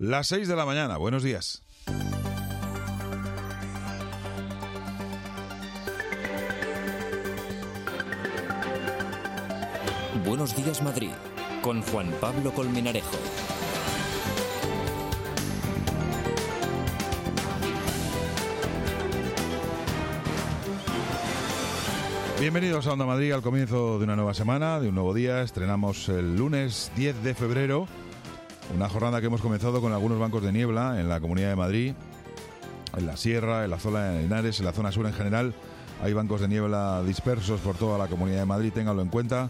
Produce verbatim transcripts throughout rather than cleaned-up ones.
Las seis de la mañana, buenos días. Buenos días, Madrid, con Juan Pablo Colmenarejo. Bienvenidos a Onda Madrid, al comienzo de una nueva semana, de un nuevo día. Estrenamos el lunes diez de febrero, una jornada que hemos comenzado con algunos bancos de niebla en la Comunidad de Madrid, en la Sierra, en la zona de Henares, en la zona sur en general. Hay bancos de niebla dispersos por toda la Comunidad de Madrid, ténganlo en cuenta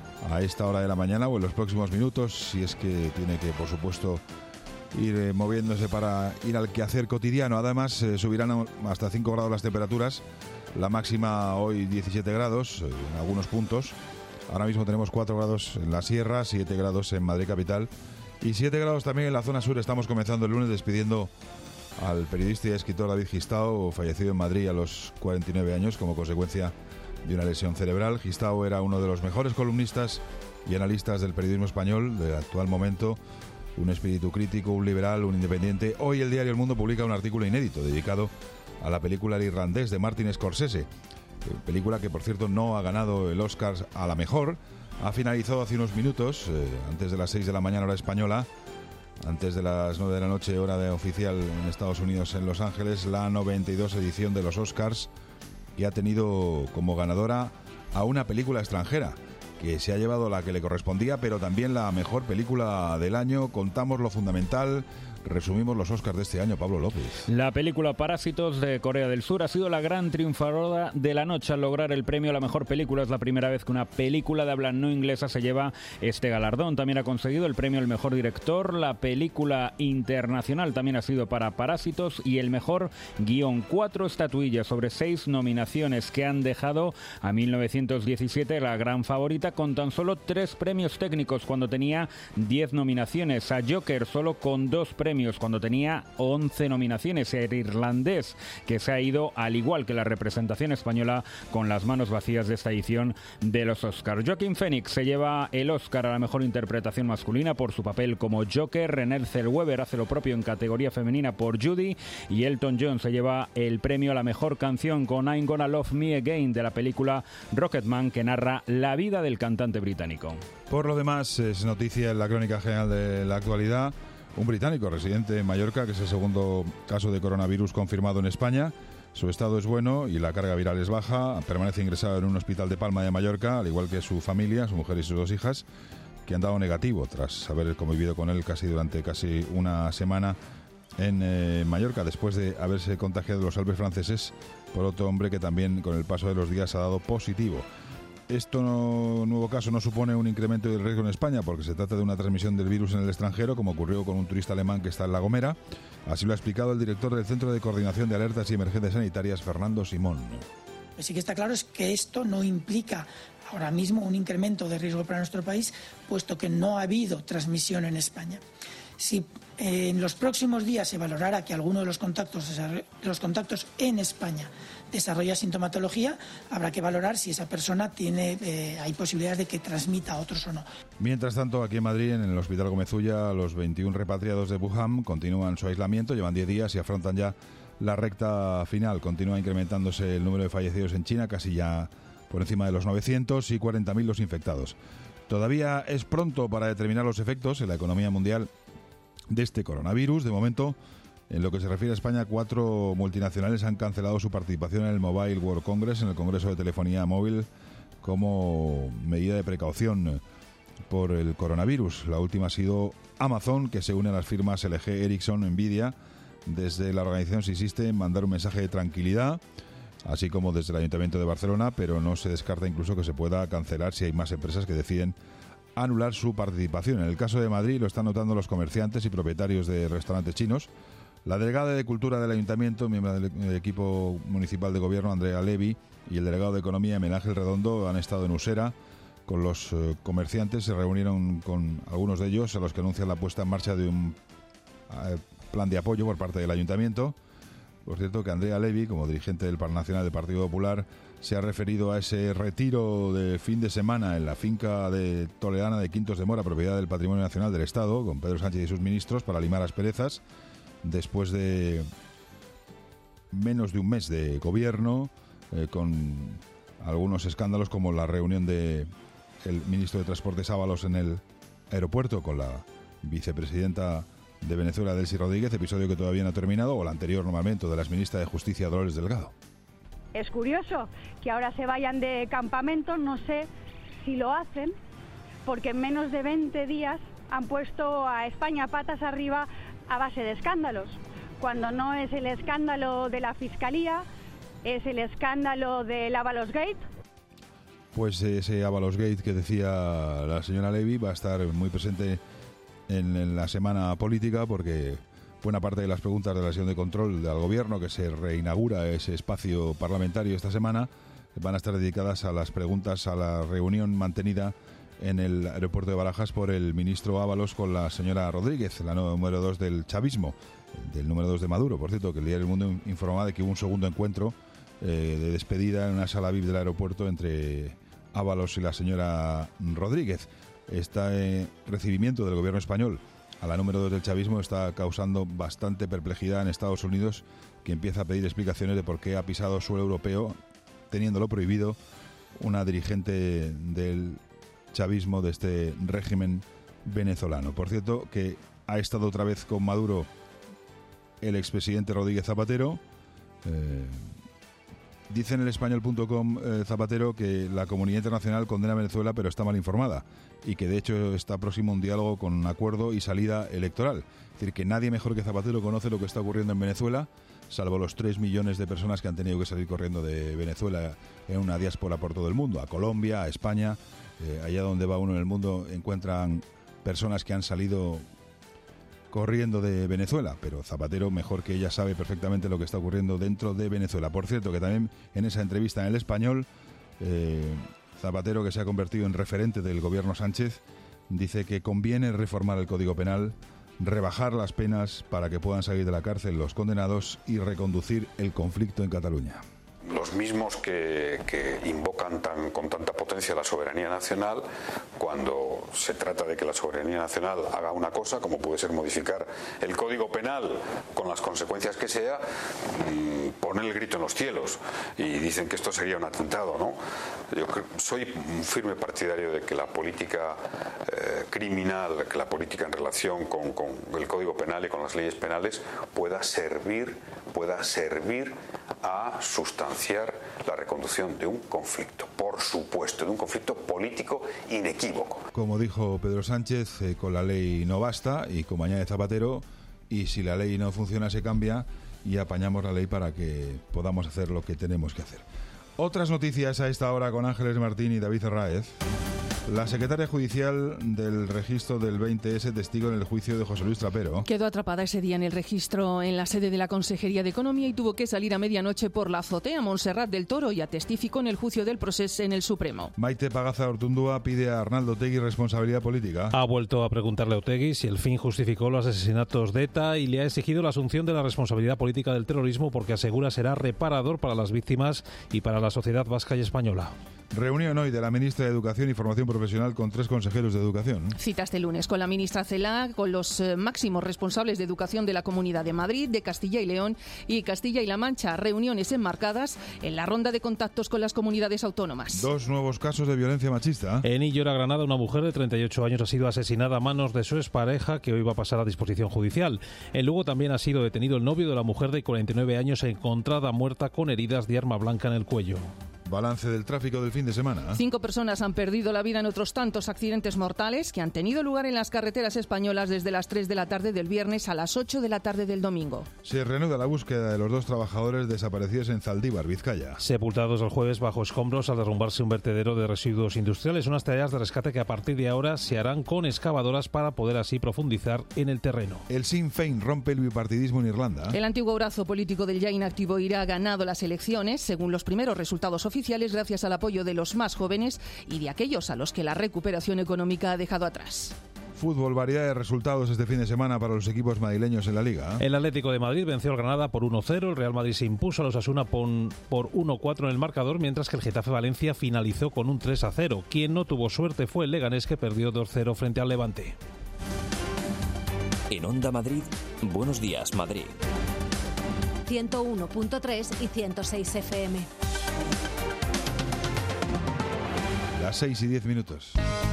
a esta hora de la mañana o en los próximos minutos, si es que tiene que, por supuesto, ir eh, moviéndose para ir al quehacer cotidiano. Además, eh, subirán hasta cinco grados las temperaturas. La máxima hoy diecisiete grados en algunos puntos. Ahora mismo tenemos cuatro grados en la Sierra, siete grados en Madrid capital y siete grados también en la zona sur. Estamos comenzando el lunes despidiendo al periodista y escritor David Gistao, fallecido en Madrid a los cuarenta y nueve años como consecuencia de una lesión cerebral. Gistao era uno de los mejores columnistas y analistas del periodismo español del actual momento. Un espíritu crítico, un liberal, un independiente. Hoy el diario El Mundo publica un artículo inédito dedicado a la película El Irlandés de Martin Scorsese, película que por cierto no ha ganado el Oscar a la mejor. Ha finalizado hace unos minutos, eh, antes de las seis de la mañana hora española, antes de las nueve de la noche hora de oficial en Estados Unidos, en Los Ángeles, la noventa y dos edición de los Oscars, y ha tenido como ganadora a una película extranjera que se ha llevado la que le correspondía, pero también la mejor película del año. Contamos lo fundamental, resumimos los Oscars de este año. Pablo López. La película Parásitos de Corea del Sur ha sido la gran triunfadora de la noche al lograr el premio a la mejor película. Es la primera vez que una película de habla no inglesa se lleva este galardón. También ha conseguido el premio al mejor director. La película internacional también ha sido para Parásitos y el mejor guión. Cuatro estatuillas sobre seis nominaciones que han dejado a mil novecientos diecisiete la gran favorita con tan solo tres premios técnicos cuando tenía diez nominaciones. A Joker solo con dos premios cuando tenía once nominaciones. El Irlandés, que se ha ido al igual que la representación española con las manos vacías de esta edición de los Oscars. Joaquin Phoenix se lleva el Oscar a la mejor interpretación masculina por su papel como Joker. Renée Zellweger hace lo propio en categoría femenina por Judy y Elton John se lleva el premio a la mejor canción con I'm Gonna Love Me Again de la película Rocketman, que narra la vida del cantante británico. Por lo demás, es noticia en la crónica general de la actualidad un británico residente en Mallorca, que es el segundo caso de coronavirus confirmado en España. Su estado es bueno y la carga viral es baja. Permanece ingresado en un hospital de Palma de Mallorca, al igual que su familia, su mujer y sus dos hijas, que han dado negativo tras haber convivido con él casi durante casi una semana en eh, Mallorca, después de haberse contagiado los Alpes franceses por otro hombre que también con el paso de los días ha dado positivo. Esto, no, nuevo caso, no supone un incremento del riesgo en España porque se trata de una transmisión del virus en el extranjero, como ocurrió con un turista alemán que está en La Gomera. Así lo ha explicado el director del Centro de Coordinación de Alertas y Emergencias Sanitarias, Fernando Simón. Lo que sí que está claro es que esto no implica ahora mismo un incremento de riesgo para nuestro país, puesto que no ha habido transmisión en España. Si eh, en los próximos días se valorara que alguno de los contactos, de los contactos en España desarrolla sintomatología, habrá que valorar si esa persona tiene, eh, hay posibilidades de que transmita a otros o no. Mientras tanto, aquí en Madrid, en el Hospital Gómez Ulla, los veintiún repatriados de Wuhan continúan su aislamiento, llevan diez días y afrontan ya la recta final. Continúa incrementándose el número de fallecidos en China, casi ya por encima de los novecientos, y cuarenta mil los infectados. Todavía es pronto para determinar los efectos en la economía mundial de este coronavirus. De momento, en lo que se refiere a España, cuatro multinacionales han cancelado su participación en el Mobile World Congress, en el Congreso de Telefonía Móvil, como medida de precaución por el coronavirus. La última ha sido Amazon, que se une a las firmas L G, Ericsson, Nvidia. Desde la organización se insiste en mandar un mensaje de tranquilidad, así como desde el Ayuntamiento de Barcelona, pero no se descarta incluso que se pueda cancelar si hay más empresas que deciden anular su participación. En el caso de Madrid lo están notando los comerciantes y propietarios de restaurantes chinos. La delegada de Cultura del Ayuntamiento, miembro del equipo municipal de gobierno, Andrea Levy, y el delegado de Economía, Miguel Ángel Redondo, han estado en Usera con los eh, comerciantes. Se reunieron con algunos de ellos, a los que anuncian la puesta en marcha de un eh, plan de apoyo por parte del Ayuntamiento. Por cierto, que Andrea Levy, como dirigente del Nacional del Partido Popular, se ha referido a ese retiro de fin de semana en la finca de Toledana de Quintos de Mora, propiedad del Patrimonio Nacional del Estado, con Pedro Sánchez y sus ministros, para limar asperezas, después de menos de un mes de gobierno, eh, con algunos escándalos como la reunión de el ministro de Transportes Ábalos en el aeropuerto con la vicepresidenta de Venezuela, Delcy Rodríguez, episodio que todavía no ha terminado, o el anterior nombramiento de la exministra de Justicia, Dolores Delgado. Es curioso que ahora se vayan de campamento, no sé si lo hacen, porque en menos de veinte días han puesto a España patas arriba a base de escándalos, cuando no es el escándalo de la Fiscalía, es el escándalo del Ábalos Gate. Pues ese Ábalos Gate que decía la señora Levy va a estar muy presente en, en la semana política, porque buena parte de las preguntas de la sesión de control al gobierno, que se reinaugura ese espacio parlamentario esta semana, van a estar dedicadas a las preguntas a la reunión mantenida en el aeropuerto de Barajas por el ministro Ábalos con la señora Rodríguez, la número dos del chavismo, del número dos de Maduro. Por cierto, que el diario El Mundo informaba de que hubo un segundo encuentro eh, de despedida en una sala V I P del aeropuerto entre Ábalos y la señora Rodríguez. Este recibimiento del gobierno español a la número dos del chavismo está causando bastante perplejidad en Estados Unidos, que empieza a pedir explicaciones de por qué ha pisado suelo europeo, teniéndolo prohibido, una dirigente del chavismo, de este régimen venezolano. Por cierto, que ha estado otra vez con Maduro el expresidente Rodríguez Zapatero. Eh, dice en el español punto com eh, Zapatero que la comunidad internacional condena a Venezuela, pero está mal informada, y que de hecho está próximo un diálogo con un acuerdo y salida electoral. Es decir, que nadie mejor que Zapatero conoce lo que está ocurriendo en Venezuela, salvo los tres millones de personas que han tenido que salir corriendo de Venezuela en una diáspora por todo el mundo, a Colombia, a España. Eh, allá donde va uno en el mundo encuentran personas que han salido corriendo de Venezuela, pero Zapatero, mejor que ella, sabe perfectamente lo que está ocurriendo dentro de Venezuela. Por cierto, que también en esa entrevista en El Español, eh, Zapatero, que se ha convertido en referente del gobierno Sánchez, dice que conviene reformar el Código Penal, rebajar las penas para que puedan salir de la cárcel los condenados y reconducir el conflicto en Cataluña. Los mismos que, que invocan tan, con tanta potencia la soberanía nacional, cuando se trata de que la soberanía nacional haga una cosa, como puede ser modificar el Código Penal con las consecuencias que sea, mmm, ponen el grito en los cielos y dicen que esto sería un atentado, ¿no? Yo soy un firme partidario de que la política eh, criminal, que la política en relación con, con el Código Penal y con las leyes penales pueda servir, pueda servir a sustanciar la reconducción de un conflicto, por supuesto, de un conflicto político inequívoco. Como dijo Pedro Sánchez, eh, con la ley no basta, y como añade Zapatero, y si la ley no funciona se cambia y apañamos la ley para que podamos hacer lo que tenemos que hacer. Otras noticias a esta hora con Ángeles Martín y David Herráez. La secretaria judicial del registro del veinte ese, testigo en el juicio de José Luis Trapero, quedó atrapada ese día en el registro en la sede de la Consejería de Economía y tuvo que salir a medianoche por la azotea. Montserrat del Toro ya testificó en el juicio del Procés en el Supremo. Maite Pagaza Ortundúa pide a Arnaldo Otegi responsabilidad política. Ha vuelto a preguntarle a Otegi si el fin justificó los asesinatos de ETA y le ha exigido la asunción de la responsabilidad política del terrorismo, porque asegura será reparador para las víctimas y para la sociedad vasca y española. Reunión hoy de la ministra de Educación y Formación Profesional con tres consejeros de Educación. Cita este lunes con la ministra Celaá, con los eh, máximos responsables de educación de la Comunidad de Madrid, de Castilla y León y Castilla y La Mancha. Reuniones enmarcadas en la ronda de contactos con las comunidades autónomas. Dos nuevos casos de violencia machista. En Illora, Granada, una mujer de treinta y ocho años ha sido asesinada a manos de su expareja, que hoy va a pasar a disposición judicial. En Lugo también ha sido detenido el novio de la mujer de cuarenta y nueve años, encontrada muerta con heridas de arma blanca en el cuello. Balance del tráfico del fin de semana. Cinco personas han perdido la vida en otros tantos accidentes mortales que han tenido lugar en las carreteras españolas desde las tres de la tarde del viernes a las ocho de la tarde del domingo. Se reanuda la búsqueda de los dos trabajadores desaparecidos en Zaldívar, Vizcaya. Sepultados el jueves bajo escombros al derrumbarse un vertedero de residuos industriales. Unas tareas de rescate que a partir de ahora se harán con excavadoras para poder así profundizar en el terreno. El Sinn Féin rompe el bipartidismo en Irlanda. El antiguo brazo político del ya inactivo IRA ha ganado las elecciones, según los primeros resultados oficiales, gracias al apoyo de los más jóvenes y de aquellos a los que la recuperación económica ha dejado atrás. Fútbol, variedad de resultados este fin de semana para los equipos madrileños en la Liga. El Atlético de Madrid venció al Granada por uno cero, el Real Madrid se impuso a los Osasuna por uno cuatro en el marcador, mientras que el Getafe Valencia finalizó con un tres a cero. Quien no tuvo suerte fue el Leganés, que perdió dos cero frente al Levante. En Onda Madrid, Buenos Días Madrid. ciento uno punto tres y ciento seis F M. Las seis y diez minutos.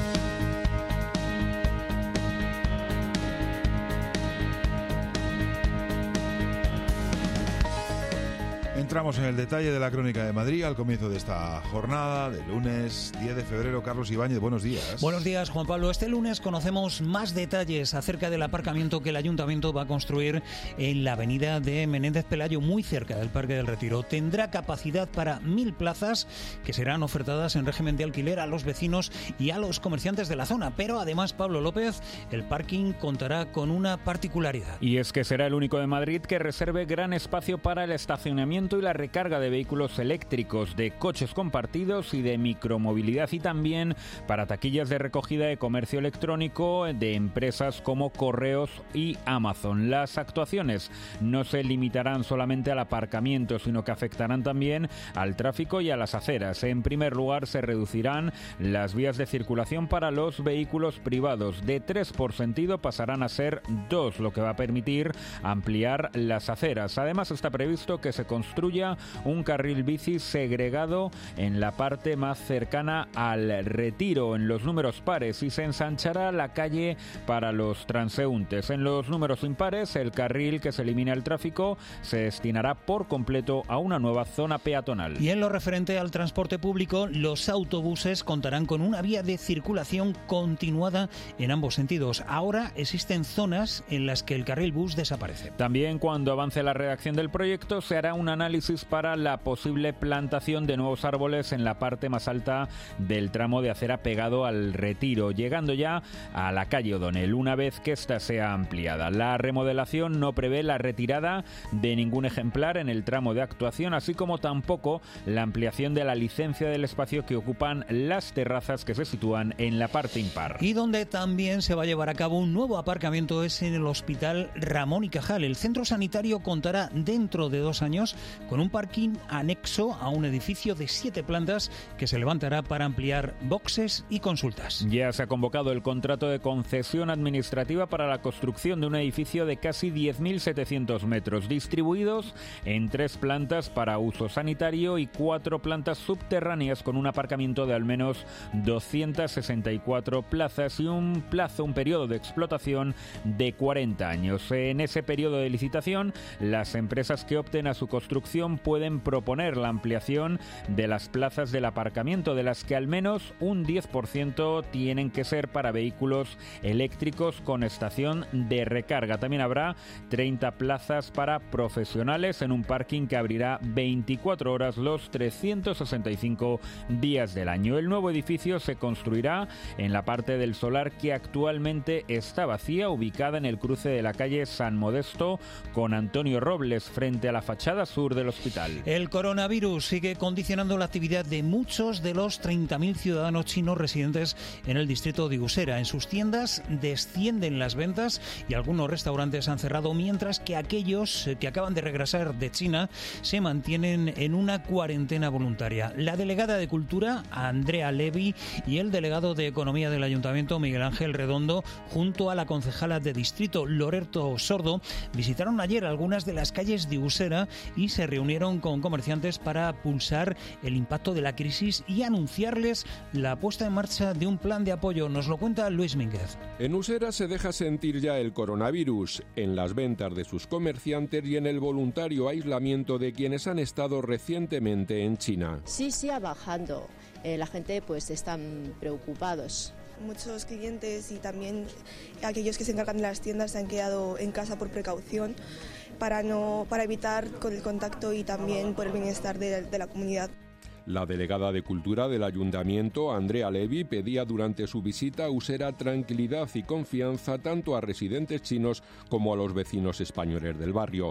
Entramos en el detalle de la Crónica de Madrid al comienzo de esta jornada de lunes diez de febrero. Carlos Ibáñez, buenos días. Buenos días, Juan Pablo. Este lunes conocemos más detalles acerca del aparcamiento que el Ayuntamiento va a construir en la avenida de Menéndez Pelayo, muy cerca del Parque del Retiro. Tendrá capacidad para mil plazas que serán ofertadas en régimen de alquiler a los vecinos y a los comerciantes de la zona. Pero además, Pablo López, el parking contará con una particularidad. Y es que será el único de Madrid que reserve gran espacio para el estacionamiento y la recarga de vehículos eléctricos, de coches compartidos y de micromovilidad, y también para taquillas de recogida de comercio electrónico de empresas como Correos y Amazon. Las actuaciones no se limitarán solamente al aparcamiento, sino que afectarán también al tráfico y a las aceras. En primer lugar, se reducirán las vías de circulación para los vehículos privados. De tres por sentido pasarán a ser dos, lo que va a permitir ampliar las aceras. Además, está previsto que se construya un carril bici segregado en la parte más cercana al Retiro, en los números pares, y se ensanchará la calle para los transeúntes. En los números impares, el carril que se elimina el tráfico se destinará por completo a una nueva zona peatonal. Y en lo referente al transporte público, los autobuses contarán con una vía de circulación continuada en ambos sentidos. Ahora existen zonas en las que el carril bus desaparece. También, cuando avance la redacción del proyecto, se hará un análisis para la posible plantación de nuevos árboles en la parte más alta del tramo de acera pegado al Retiro, llegando ya a la calle O'Donnell, una vez que ésta sea ampliada. La remodelación no prevé la retirada de ningún ejemplar en el tramo de actuación, así como tampoco la ampliación de la licencia del espacio que ocupan las terrazas que se sitúan en la parte impar. Y donde también se va a llevar a cabo un nuevo aparcamiento es en el Hospital Ramón y Cajal. El centro sanitario contará dentro de dos años con un parking anexo a un edificio de siete plantas que se levantará para ampliar boxes y consultas. Ya se ha convocado el contrato de concesión administrativa para la construcción de un edificio de casi diez mil setecientos metros, distribuidos en tres plantas para uso sanitario y cuatro plantas subterráneas con un aparcamiento de al menos doscientas sesenta y cuatro plazas y un plazo, un periodo de explotación de cuarenta años. En ese periodo de licitación, las empresas que opten a su construcción pueden proponer la ampliación de las plazas del aparcamiento, de las que al menos un diez por ciento tienen que ser para vehículos eléctricos con estación de recarga. También habrá treinta plazas para profesionales en un parking que abrirá veinticuatro horas los trescientos sesenta y cinco días del año. El nuevo edificio se construirá en la parte del solar que actualmente está vacía, ubicada en el cruce de la calle San Modesto con Antonio Robles, frente a la fachada sur del hospital. El coronavirus sigue condicionando la actividad de muchos de los treinta mil ciudadanos chinos residentes en el distrito de Usera. En sus tiendas descienden las ventas y algunos restaurantes han cerrado, mientras que aquellos que acaban de regresar de China se mantienen en una cuarentena voluntaria. La delegada de Cultura, Andrea Levy, y el delegado de Economía del Ayuntamiento, Miguel Ángel Redondo, junto a la concejala de distrito, Loreto Sordo, visitaron ayer algunas de las calles de Usera y se reunieron con comerciantes para pulsar el impacto de la crisis y anunciarles la puesta en marcha de un plan de apoyo. Nos lo cuenta Luis Mínguez. En Usera se deja sentir ya el coronavirus, en las ventas de sus comerciantes y en el voluntario aislamiento de quienes han estado recientemente en China. Sí, sí, ha bajando. Eh, la gente pues están preocupados. Muchos clientes y también aquellos que se encargan de las tiendas se han quedado en casa por precaución para, no, para evitar el contacto y también por el bienestar de, de la comunidad. La delegada de Cultura del Ayuntamiento, Andrea Levy, pedía durante su visita a Usera tranquilidad y confianza tanto a residentes chinos como a los vecinos españoles del barrio.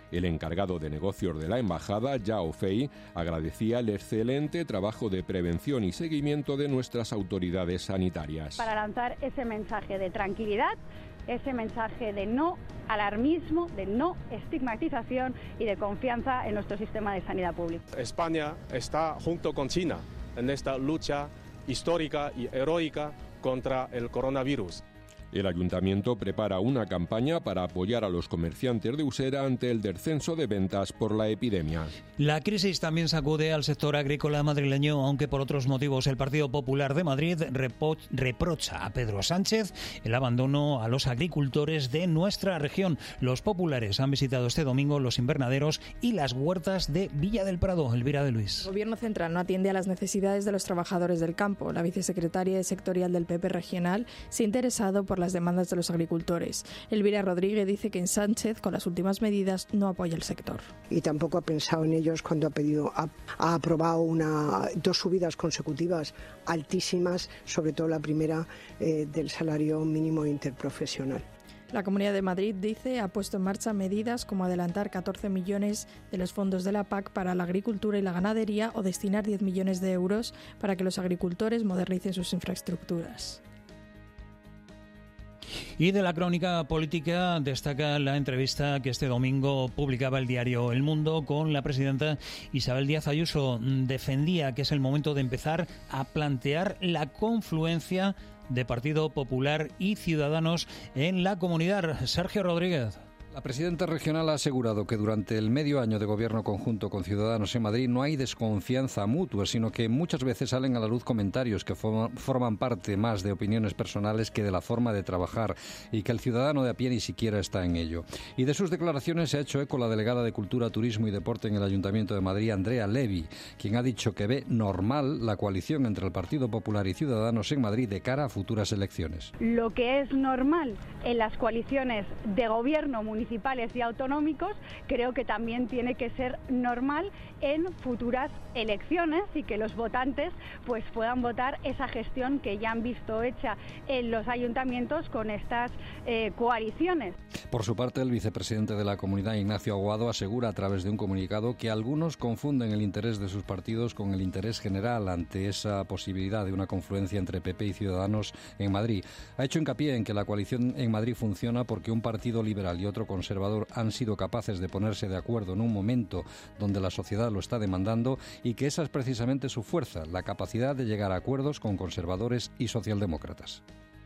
El encargado de negocios de la embajada, Yao Fei, agradecía el excelente trabajo de prevención y seguimiento de nuestras autoridades sanitarias. Para lanzar ese mensaje de tranquilidad, ese mensaje de no alarmismo, de no estigmatización y de confianza en nuestro sistema de sanidad pública. España está junto con China en esta lucha histórica y heroica contra el coronavirus. El ayuntamiento prepara una campaña para apoyar a los comerciantes de Usera ante el descenso de ventas por la epidemia. La crisis también sacude al sector agrícola madrileño, aunque por otros motivos el Partido Popular de Madrid repo- reprocha a Pedro Sánchez el abandono a los agricultores de nuestra región. Los populares han visitado este domingo los invernaderos y las huertas de Villa del Prado. Elvira de Luis. El Gobierno central no atiende a las necesidades de los trabajadores del campo. La vicesecretaria sectorial del P P regional se ha interesado por las demandas de los agricultores. Elvira Rodríguez dice que en Sánchez, con las últimas medidas, no apoya el sector. Y tampoco ha pensado en ellos cuando ha pedido, ha, ha aprobado una, dos subidas consecutivas altísimas, sobre todo la primera eh, del salario mínimo interprofesional. La Comunidad de Madrid, dice, ha puesto en marcha medidas como adelantar catorce millones de los fondos de la P A C para la agricultura y la ganadería o destinar diez millones de euros para que los agricultores modernicen sus infraestructuras. Y de la crónica política destaca la entrevista que este domingo publicaba el diario El Mundo con la presidenta Isabel Díaz Ayuso. Defendía que es el momento de empezar a plantear la confluencia de Partido Popular y Ciudadanos en la comunidad. Sergio Rodríguez. La presidenta regional ha asegurado que durante el medio año de gobierno conjunto con Ciudadanos en Madrid no hay desconfianza mutua, sino que muchas veces salen a la luz comentarios que forman parte más de opiniones personales que de la forma de trabajar y que el ciudadano de a pie ni siquiera está en ello. Y de sus declaraciones se ha hecho eco la delegada de Cultura, Turismo y Deporte en el Ayuntamiento de Madrid, Andrea Levy, quien ha dicho que ve normal la coalición entre el Partido Popular y Ciudadanos en Madrid de cara a futuras elecciones. Lo que es normal en las coaliciones de gobierno municipal municipales y autonómicos, creo que también tiene que ser normal en futuras elecciones y que los votantes pues puedan votar esa gestión que ya han visto hecha en los ayuntamientos con estas eh, coaliciones. Por su parte, el vicepresidente de la Comunidad, Ignacio Aguado, asegura a través de un comunicado que algunos confunden el interés de sus partidos con el interés general ante esa posibilidad de una confluencia entre P P y Ciudadanos en Madrid. Ha hecho hincapié en que la coalición en Madrid funciona porque un partido liberal y otro conservador han sido capaces de ponerse de acuerdo en un momento donde la sociedad lo está demandando y que esa es precisamente su fuerza, la capacidad de llegar a acuerdos con conservadores y socialdemócratas.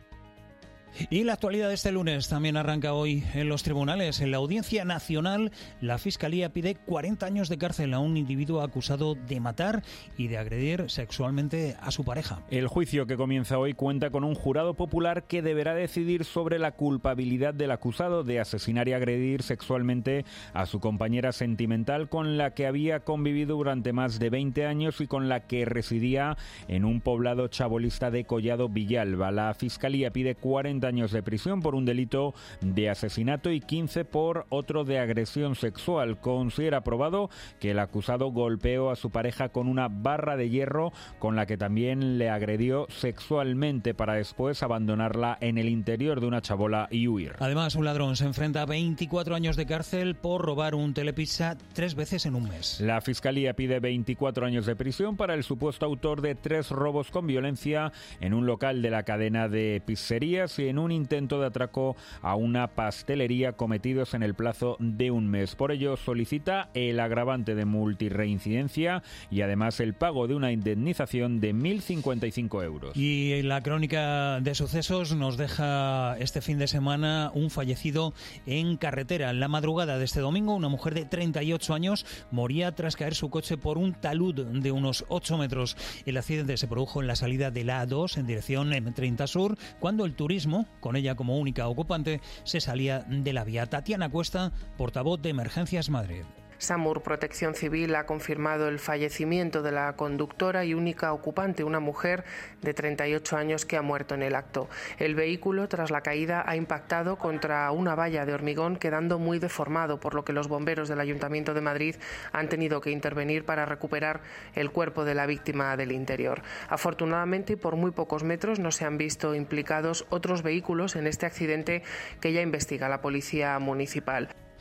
Y la actualidad de este lunes también arranca hoy en los tribunales. En la Audiencia Nacional, la Fiscalía pide cuarenta años de cárcel a un individuo acusado de matar y de agredir sexualmente a su pareja. El juicio que comienza hoy cuenta con un jurado popular que deberá decidir sobre la culpabilidad del acusado de asesinar y agredir sexualmente a su compañera sentimental con la que había convivido durante más de veinte años y con la que residía en un poblado chabolista de Collado Villalba. La Fiscalía pide cuarenta años de prisión por un delito de asesinato y quince por otro de agresión sexual. Considera probado que el acusado golpeó a su pareja con una barra de hierro con la que también le agredió sexualmente para después abandonarla en el interior de una chabola y huir. Además, un ladrón se enfrenta a veinticuatro años de cárcel por robar un telepizza tres veces en un mes. La Fiscalía pide veinticuatro años de prisión para el supuesto autor de tres robos con violencia en un local de la cadena de pizzerías y en un intento de atraco a una pastelería cometidos en el plazo de un mes. Por ello solicita el agravante de multirreincidencia y además el pago de una indemnización de mil cincuenta y cinco euros. Y la crónica de sucesos nos deja este fin de semana un fallecido en carretera. En la madrugada de este domingo, una mujer de treinta y ocho años moría tras caer su coche por un talud de unos ocho metros. El accidente se produjo en la salida de la A dos en dirección M treinta Sur, cuando el turismo, con ella como única ocupante, se salía de la vía. Tatiana Cuesta, portavoz de Emergencias Madrid. SAMUR Protección Civil ha confirmado el fallecimiento de la conductora y única ocupante, una mujer de treinta y ocho años que ha muerto en el acto. El vehículo, tras la caída, ha impactado contra una valla de hormigón, quedando muy deformado, por lo que los bomberos del Ayuntamiento de Madrid han tenido que intervenir para recuperar el cuerpo de la víctima del interior. Afortunadamente, y por muy pocos metros, no se han visto implicados otros vehículos en este accidente que ya investiga la Policía Municipal.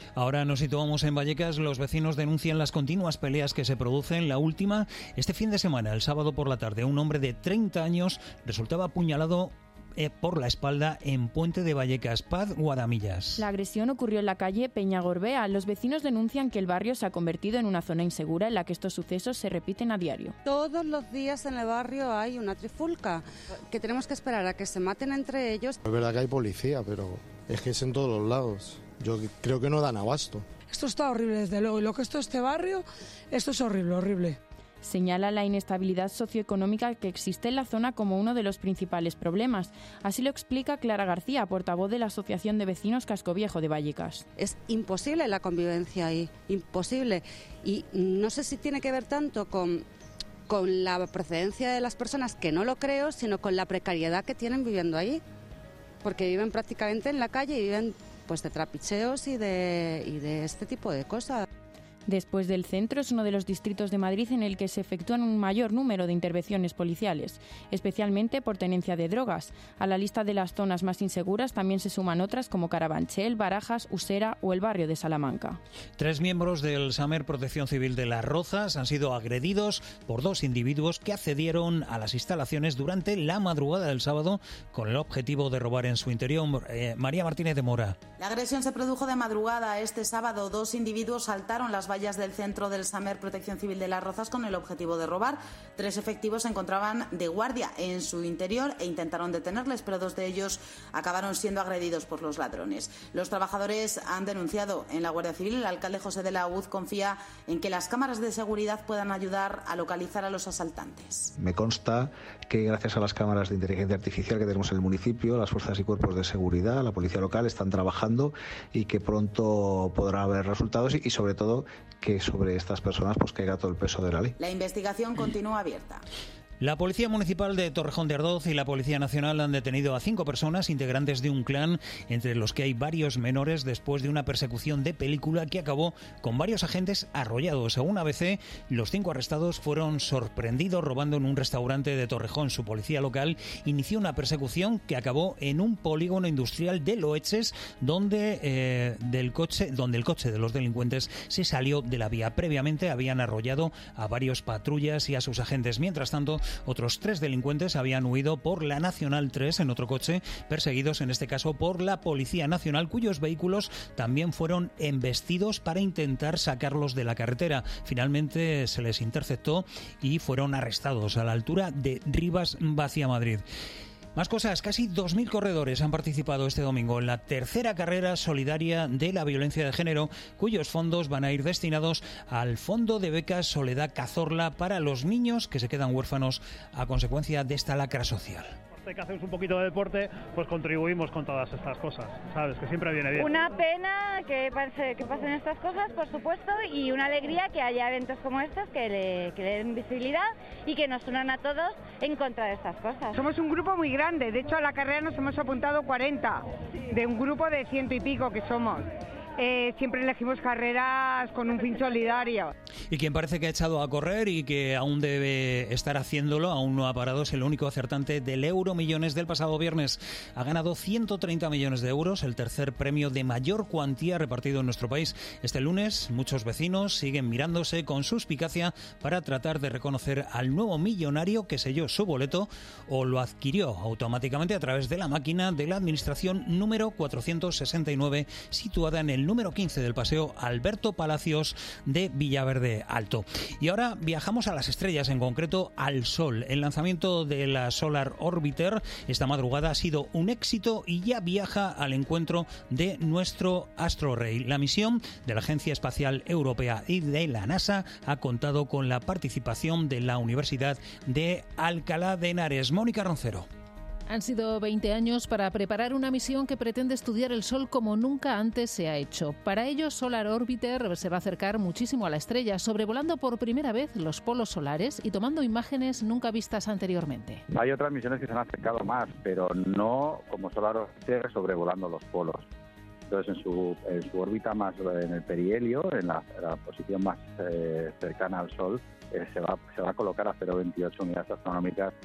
Ahora nos situamos en Vallecas. Los vecinos denuncian las continuas peleas que se producen. La última, este fin de semana, el sábado por la tarde, un hombre de treinta años resultaba apuñalado eh, por la espalda en Puente de Vallecas, Paz, Guadamillas. La agresión ocurrió en la calle Peñagorbea. Los vecinos denuncian que el barrio se ha convertido en una zona insegura en la que estos sucesos se repiten a diario. Todos los días en el barrio hay una trifulca, que tenemos que esperar a que se maten entre ellos. Es verdad que hay policía, pero es que es en todos los lados. Yo creo que no dan abasto. Esto está horrible, desde luego, y lo que esto es este barrio, esto es horrible, horrible. Señala la inestabilidad socioeconómica que existe en la zona como uno de los principales problemas. Así lo explica Clara García, portavoz de la Asociación de Vecinos Cascoviejo de Vallecas. Es imposible la convivencia ahí, imposible. Y no sé si tiene que ver tanto con, con la procedencia de las personas, que no lo creo, sino con la precariedad que tienen viviendo ahí. Porque viven prácticamente en la calle y viven pues de trapicheos y de, y de este tipo de cosas. Después del centro, es uno de los distritos de Madrid en el que se efectúan un mayor número de intervenciones policiales, especialmente por tenencia de drogas. A la lista de las zonas más inseguras también se suman otras como Carabanchel, Barajas, Usera o el barrio de Salamanca. Tres miembros del SAMER Protección Civil de Las Rozas han sido agredidos por dos individuos que accedieron a las instalaciones durante la madrugada del sábado con el objetivo de robar en su interior. Eh, María Martínez de Mora. La agresión se produjo de madrugada este sábado. Dos individuos saltaron las vallas del centro del SAMER Protección Civil de Las Rozas con el objetivo de robar. Tres efectivos se encontraban de guardia en su interior e intentaron detenerles, pero dos de ellos acabaron siendo agredidos por los ladrones. Los trabajadores han denunciado en la Guardia Civil. El alcalde José de la Uz confía en que las cámaras de seguridad puedan ayudar a localizar a los asaltantes. Me consta que gracias a las cámaras de inteligencia artificial que tenemos en el municipio, las fuerzas y cuerpos de seguridad, la policía local están trabajando y que pronto podrá haber resultados y, y sobre todo que sobre estas personas pues caiga todo el peso de la ley. La investigación continúa abierta. La Policía Municipal de Torrejón de Ardoz y la Policía Nacional han detenido a cinco personas integrantes de un clan, entre los que hay varios menores, después de una persecución de película que acabó con varios agentes arrollados. Según A B C, los cinco arrestados fueron sorprendidos robando en un restaurante de Torrejón. Su policía local inició una persecución que acabó en un polígono industrial de Loeches, donde, eh, del coche, donde el coche de los delincuentes se salió de la vía. Previamente habían arrollado a varios patrullas y a sus agentes. Mientras tanto, otros tres delincuentes habían huido por la Nacional tres en otro coche, perseguidos en este caso por la Policía Nacional, cuyos vehículos también fueron embestidos para intentar sacarlos de la carretera. Finalmente se les interceptó y fueron arrestados a la altura de Rivas Vacia, Madrid. Más cosas, casi dos mil corredores han participado este domingo en la tercera carrera solidaria de la violencia de género, cuyos fondos van a ir destinados al Fondo de Becas Soledad Cazorla para los niños que se quedan huérfanos a consecuencia de esta lacra social. Que hacemos un poquito de deporte, pues contribuimos con todas estas cosas, ¿sabes? Que siempre viene bien. Una pena que, pase, que pasen estas cosas, por supuesto, y una alegría que haya eventos como estos que le, que le den visibilidad y que nos unan a todos en contra de estas cosas. Somos un grupo muy grande, de hecho a la carrera nos hemos apuntado cuarenta, de un grupo de ciento y pico que somos. Eh, siempre elegimos carreras con un fin solidario. Y quien parece que ha echado a correr y que aún debe estar haciéndolo, aún no ha parado, es el único acertante del Euromillones del pasado viernes. Ha ganado ciento treinta millones de euros, el tercer premio de mayor cuantía repartido en nuestro país. Este lunes, muchos vecinos siguen mirándose con suspicacia para tratar de reconocer al nuevo millonario que selló su boleto o lo adquirió automáticamente a través de la máquina de la administración número cuatrocientos sesenta y nueve, situada en el número quince del Paseo Alberto Palacios de Villaverde Alto. Y ahora viajamos a las estrellas, en concreto al Sol. El lanzamiento de la Solar Orbiter esta madrugada ha sido un éxito y ya viaja al encuentro de nuestro astro rey. La misión de la Agencia Espacial Europea y de la NASA ha contado con la participación de la Universidad de Alcalá de Henares. Mónica Roncero. Han sido veinte años para preparar una misión que pretende estudiar el Sol como nunca antes se ha hecho. Para ello, Solar Orbiter se va a acercar muchísimo a la estrella, sobrevolando por primera vez los polos solares y tomando imágenes nunca vistas anteriormente. Hay otras misiones que se han acercado más, pero no como Solar Orbiter sobrevolando los polos. Entonces, en su, en su órbita más en el perihelio, en la, en la posición más eh, cercana al Sol, eh, se, va, se va a colocar a cero coma veintiocho unidades astronómicas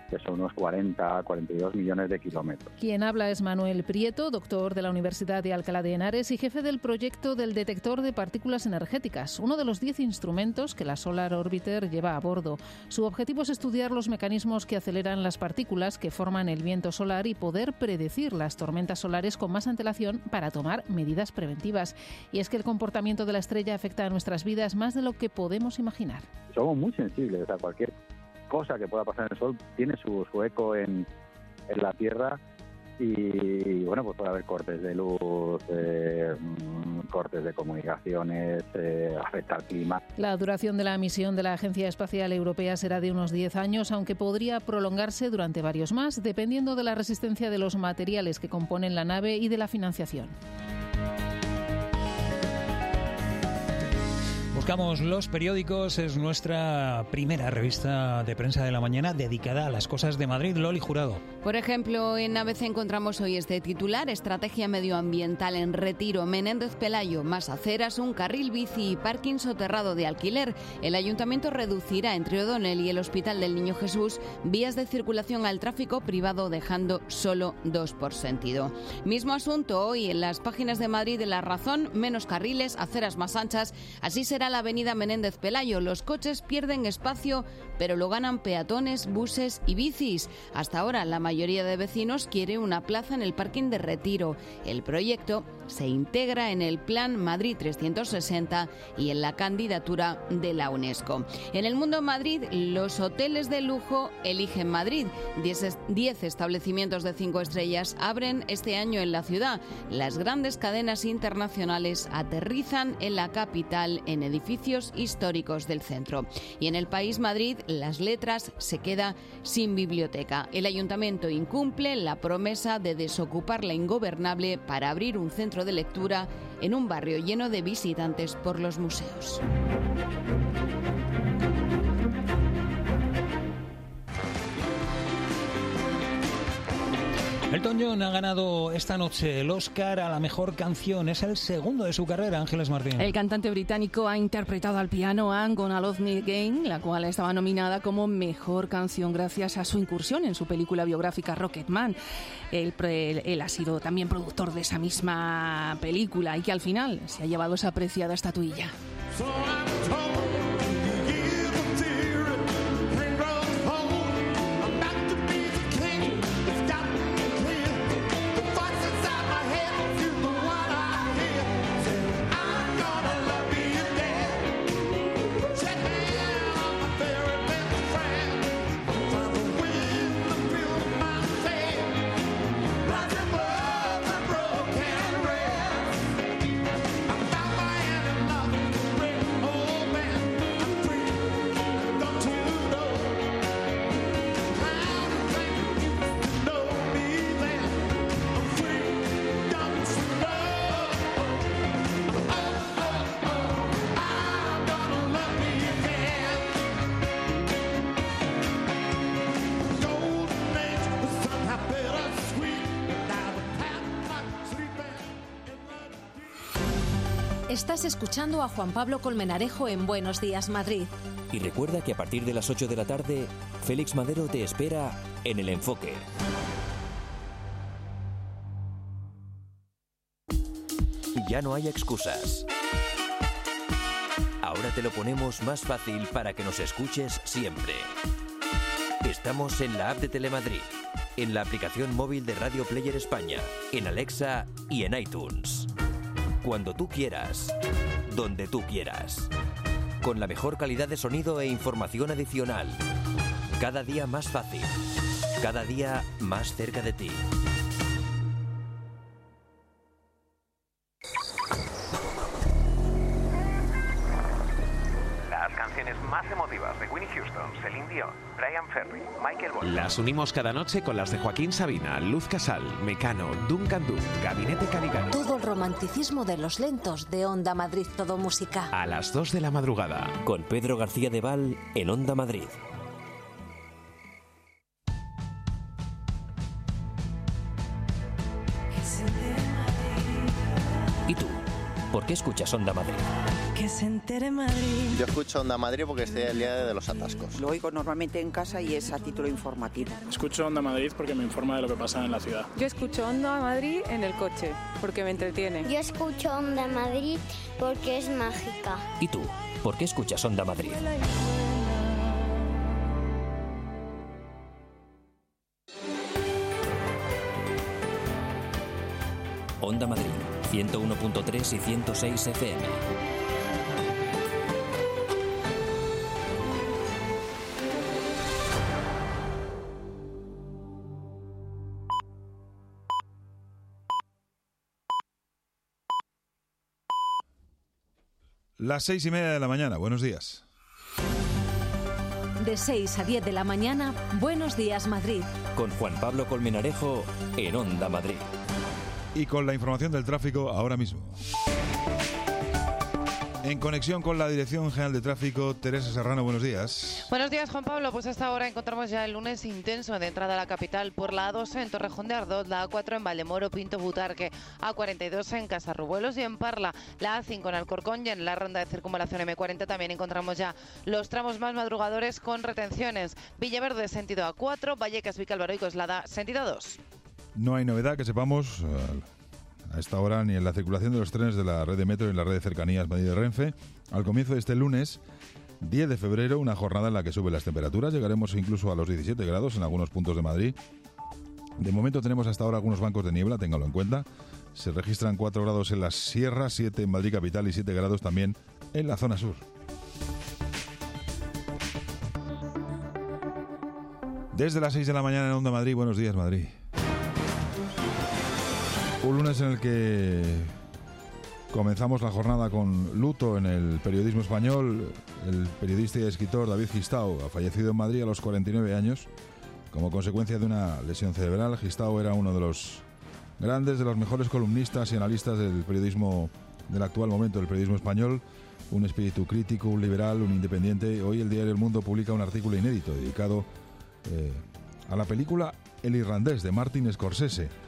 que son unos cuarenta, cuarenta y dos millones de kilómetros. Quien habla es Manuel Prieto, doctor de la Universidad de Alcalá de Henares y jefe del proyecto del detector de partículas energéticas, uno de los diez instrumentos que la Solar Orbiter lleva a bordo. Su objetivo es estudiar los mecanismos que aceleran las partículas que forman el viento solar y poder predecir las tormentas solares con más antelación para tomar medidas preventivas. Y es que el comportamiento de la estrella afecta a nuestras vidas más de lo que podemos imaginar. Somos muy sensibles a cualquier cosa que pueda pasar en el Sol, tiene su, su eco en, en la Tierra y, bueno, pues puede haber cortes de luz, eh, cortes de comunicaciones, eh, afecta al clima. La duración de la misión de la Agencia Espacial Europea será de unos diez años, aunque podría prolongarse durante varios más, dependiendo de la resistencia de los materiales que componen la nave y de la financiación. Buscamos los periódicos, es nuestra primera revista de prensa de la mañana dedicada a las cosas de Madrid. Loli Jurado. Por ejemplo, en A B C encontramos hoy este titular: Estrategia medioambiental en Retiro, Menéndez Pelayo, más aceras, un carril bici y parking soterrado de alquiler. El ayuntamiento reducirá entre O'Donnell y el Hospital del Niño Jesús vías de circulación al tráfico privado, dejando solo dos por sentido. Mismo asunto hoy en las páginas de Madrid de La Razón: menos carriles, aceras más anchas, así será la avenida Menéndez Pelayo. Los coches pierden espacio, pero lo ganan peatones, buses y bicis. Hasta ahora la mayoría de vecinos quiere una plaza en el parking de Retiro. El proyecto se integra en el Plan Madrid trescientos sesenta y en la candidatura de la UNESCO. En el Mundo Madrid, los hoteles de lujo eligen Madrid. Diez establecimientos de cinco estrellas abren este año en la ciudad. Las grandes cadenas internacionales aterrizan en la capital en edificios históricos del centro. Y en el País, Madrid, Las Letras se queda sin biblioteca. El ayuntamiento incumple la promesa de desocupar la ingobernable para abrir un centro de lectura en un barrio lleno de visitantes por los museos. Elton John ha ganado esta noche el Oscar a la mejor canción. Es el segundo de su carrera, Ángeles Martín. El cantante británico ha interpretado al piano I'm Gonna Love Me Again, la cual estaba nominada como mejor canción gracias a su incursión en su película biográfica Rocketman. Él, él, él ha sido también productor de esa misma película y que al final se ha llevado esa apreciada estatuilla. So Estás escuchando a Juan Pablo Colmenarejo en Buenos Días, Madrid. Y recuerda que a partir de las ocho de la tarde, Félix Madero te espera en El Enfoque. Ya no hay excusas. Ahora te lo ponemos más fácil para que nos escuches siempre. Estamos en la app de Telemadrid, en la aplicación móvil de Radio Player España, en Alexa y en iTunes. Cuando tú quieras, donde tú quieras. Con la mejor calidad de sonido e información adicional. Cada día más fácil. Cada día más cerca de ti. Las canciones más emotivas de Whitney Houston, Celine Dion, Brian Ferry, Michael Bolton. Las unimos cada noche con las de Joaquín Sabina, Luz Casal, Mecano, Duncan Du, Gabinete Caligari. Todo el romanticismo de los lentos de Onda Madrid Todo Música. A las dos de la madrugada. Con Pedro García de Val en Onda Madrid. ¿Y tú? ¿por qué escuchas Onda Madrid? Que se entere Madrid. Yo escucho Onda Madrid porque estoy al día de los atascos. Lo oigo normalmente en casa y es a título informativo. Escucho Onda Madrid porque me informa de lo que pasa en la ciudad. Yo escucho Onda Madrid en el coche porque me entretiene. Yo escucho Onda Madrid porque es mágica. ¿Y tú? ¿Por qué escuchas Onda Madrid? Onda Madrid, ciento uno punto tres y ciento seis F M. Las seis y media de la mañana, buenos días. De seis a diez de la mañana, Buenos Días Madrid. Con Juan Pablo Colmenarejo en Onda Madrid. Y con la información del tráfico ahora mismo. En conexión con la Dirección General de Tráfico, Teresa Serrano, buenos días. Buenos días, Juan Pablo. Pues hasta ahora encontramos ya el lunes intenso de entrada a la capital por la A dos en Torrejón de Ardoz, la A cuatro en Valdemoro, Pinto Butarque, A cuarenta y dos en Casarrubuelos y en Parla, la A cinco en Alcorcón y en la ronda de circunvalación eme cuarenta también encontramos ya los tramos más madrugadores con retenciones. Villaverde, sentido A cuatro, Vallecas, Vicálvaro y Coslada, sentido A dos. No hay novedad que sepamos a esta hora ni en la circulación de los trenes de la red de metro y en la red de cercanías Madrid-Renfe. Al comienzo de este lunes, diez de febrero, una jornada en la que suben las temperaturas. Llegaremos incluso a los diecisiete grados en algunos puntos de Madrid. De momento tenemos hasta ahora algunos bancos de niebla, téngalo en cuenta. Se registran cuatro grados en las sierras, siete en Madrid capital y siete grados también en la zona sur. Desde las seis de la mañana en Onda Madrid, buenos días Madrid. Un lunes en el que comenzamos la jornada con luto en el periodismo español. El periodista y escritor David Gistau ha fallecido en Madrid a los cuarenta y nueve años como consecuencia de una lesión cerebral. Gistau era uno de los grandes, de los mejores columnistas y analistas del periodismo del actual momento del periodismo español. Un espíritu crítico, un liberal, un independiente. Hoy el diario El Mundo publica un artículo inédito dedicado eh, a la película El Irlandés de Martin Scorsese. Eh,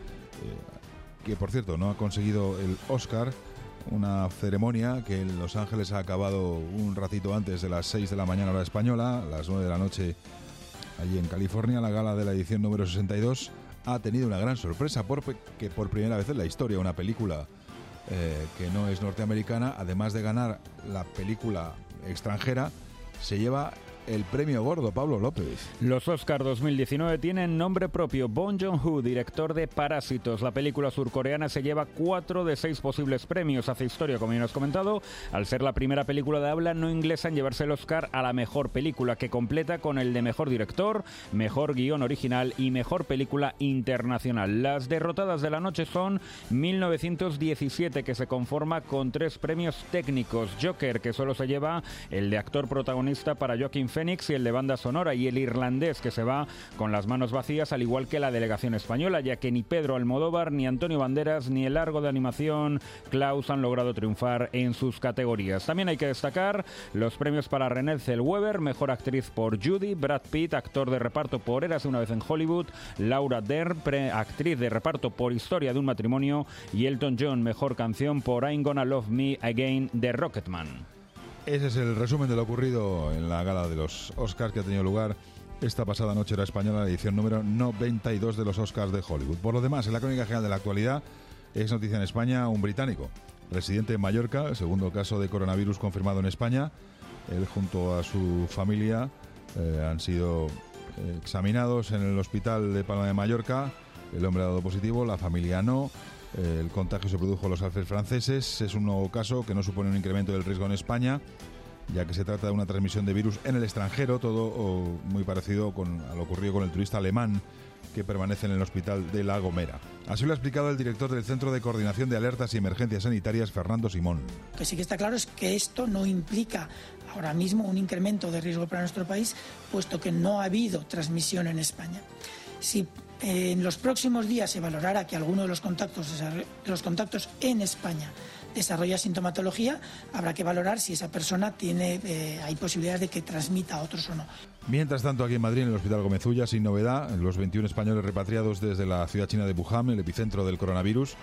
que por cierto no ha conseguido el Oscar, una ceremonia que en Los Ángeles ha acabado un ratito antes de las seis de la mañana hora española, a las nueve de la noche allí en California. La gala de la edición número sesenta y dos ha tenido una gran sorpresa porque por primera vez en la historia una película eh, que no es norteamericana, además de ganar la película extranjera, se lleva el premio gordo. Pablo López. Los Oscar dos mil diecinueve tienen nombre propio. Bong Joon-ho, director de Parásitos. La película surcoreana se lleva cuatro de seis posibles premios. Hace historia, como ya has comentado, al ser la primera película de habla no inglesa en llevarse el Oscar a la mejor película, que completa con el de mejor director, mejor guión original y mejor película internacional. Las derrotadas de la noche son mil novecientos diecisiete, que se conforma con tres premios técnicos. Joker, que solo se lleva el de actor protagonista para Joaquin Phoenix y el de banda sonora, y El Irlandés, que se va con las manos vacías, al igual que la delegación española, ya que ni Pedro Almodóvar, ni Antonio Banderas, ni el largo de animación Klaus han logrado triunfar en sus categorías. También hay que destacar los premios para Renée Zellweger, mejor actriz por Judy, Brad Pitt, actor de reparto por Érase una vez en Hollywood, Laura Dern, actriz de reparto por Historia de un matrimonio, y Elton John, mejor canción por I'm Gonna Love Me Again de Rocketman. Ese es el resumen de lo ocurrido en la gala de los Oscars que ha tenido lugar esta pasada noche. Era española, la edición número noventa y dos de los Oscars de Hollywood. Por lo demás, en la crónica general de la actualidad, es noticia en España un británico, residente en Mallorca, el segundo caso de coronavirus confirmado en España. Él junto a su familia eh, han sido eh, examinados en el hospital de Palma de Mallorca. El hombre ha dado positivo, la familia no. El contagio se produjo en los Alpes franceses. Es un nuevo caso que no supone un incremento del riesgo en España, ya que se trata de una transmisión de virus en el extranjero, todo oh, muy parecido con, a lo ocurrido con el turista alemán que permanece en el hospital de La Gomera. Así lo ha explicado el director del Centro de Coordinación de Alertas y Emergencias Sanitarias, Fernando Simón. Lo que sí que está claro es que esto no implica ahora mismo un incremento de riesgo para nuestro país, puesto que no ha habido transmisión en España. Si en los próximos días se valorara que alguno de los contactos, de los contactos en España desarrolla sintomatología, habrá que valorar si esa persona tiene, eh, hay posibilidades de que transmita a otros o no. Mientras tanto, aquí en Madrid, en el Hospital Gómez Ulla, sin novedad, los veintiún españoles repatriados desde la ciudad china de Wuhan, el epicentro del coronavirus,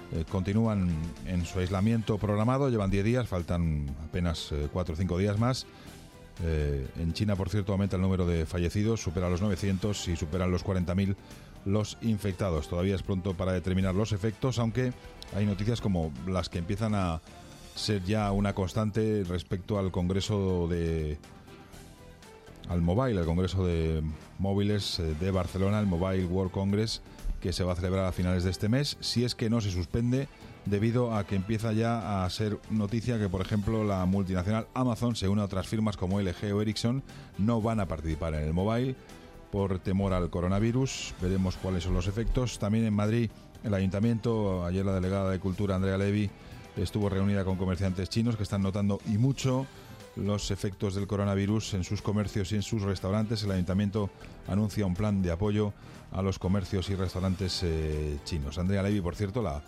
eh, continúan en su aislamiento programado, llevan diez días, faltan apenas eh, cuatro o cinco días más. Eh, en China, por cierto, aumenta el número de fallecidos, supera los novecientos y superan los cuarenta mil los infectados. Todavía es pronto para determinar los efectos, aunque hay noticias como las que empiezan a ser ya una constante respecto al Congreso de... al Mobile, el Congreso de Móviles de Barcelona, el Mobile World Congress, que se va a celebrar a finales de este mes, si es que no se suspende, debido a que empieza ya a ser noticia que, por ejemplo, la multinacional Amazon se une a otras firmas como L G o Ericsson, no van a participar en el Mobile por temor al coronavirus. Veremos cuáles son los efectos. También en Madrid, el Ayuntamiento, ayer la delegada de Cultura, Andrea Levy, estuvo reunida con comerciantes chinos que están notando y mucho los efectos del coronavirus en sus comercios y en sus restaurantes. El Ayuntamiento anuncia un plan de apoyo a los comercios y restaurantes eh, chinos. Andrea Levy, por cierto, la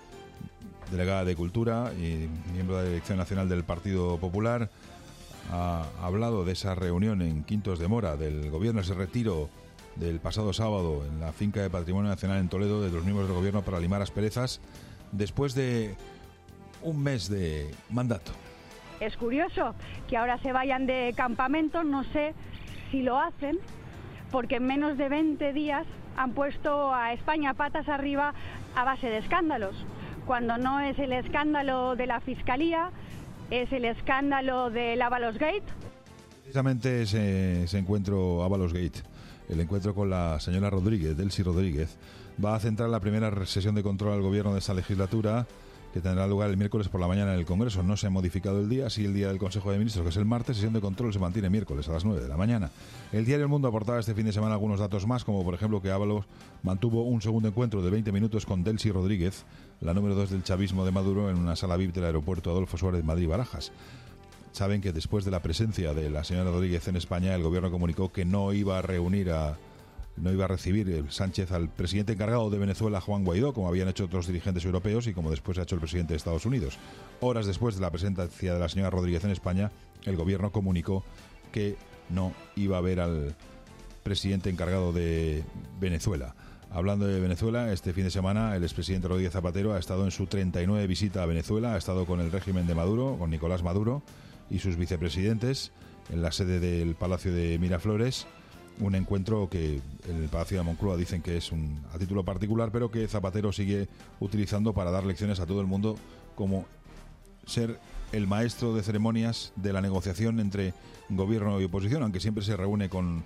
delegada de Cultura y miembro de la Dirección Nacional del Partido Popular, ha hablado de esa reunión en Quintos de Mora del Gobierno, ese retiro del pasado sábado en la finca de Patrimonio Nacional en Toledo de los miembros del Gobierno para limar asperezas después de un mes de mandato. Es curioso que ahora se vayan de campamento, no sé si lo hacen, porque en menos de veinte días han puesto a España patas arriba a base de escándalos, cuando no es el escándalo de la Fiscalía, es el escándalo del Ábalos Gate. Precisamente ese, ese encuentro Ábalos Gate, el encuentro con la señora Rodríguez, Delcy Rodríguez, va a centrar la primera sesión de control al Gobierno de esta legislatura, que tendrá lugar el miércoles por la mañana en el Congreso. No se ha modificado el día, sí el día del Consejo de Ministros, que es el martes, sesión de control se mantiene miércoles a las nueve de la mañana. El diario El Mundo aportaba este fin de semana algunos datos más, como por ejemplo que Ábalos mantuvo un segundo encuentro de veinte minutos con Delcy Rodríguez, la número dos del chavismo de Maduro, en una sala V I P del aeropuerto Adolfo Suárez Madrid-Barajas. Saben que después de la presencia de la señora Rodríguez en España, el Gobierno comunicó que no iba a reunir a... no iba a recibir el Sánchez al presidente encargado de Venezuela, Juan Guaidó, como habían hecho otros dirigentes europeos y como después ha hecho el presidente de Estados Unidos. Horas después de la presencia de la señora Rodríguez en España, el gobierno comunicó que no iba a ver al presidente encargado de Venezuela. Hablando de Venezuela, este fin de semana el expresidente Rodríguez Zapatero ha estado en su treinta y nueve visita a Venezuela, ha estado con el régimen de Maduro, con Nicolás Maduro y sus vicepresidentes en la sede del Palacio de Miraflores. Un encuentro que en el Palacio de Moncloa dicen que es un, a título particular, pero que Zapatero sigue utilizando para dar lecciones a todo el mundo, como ser el maestro de ceremonias de la negociación entre gobierno y oposición, aunque siempre se reúne con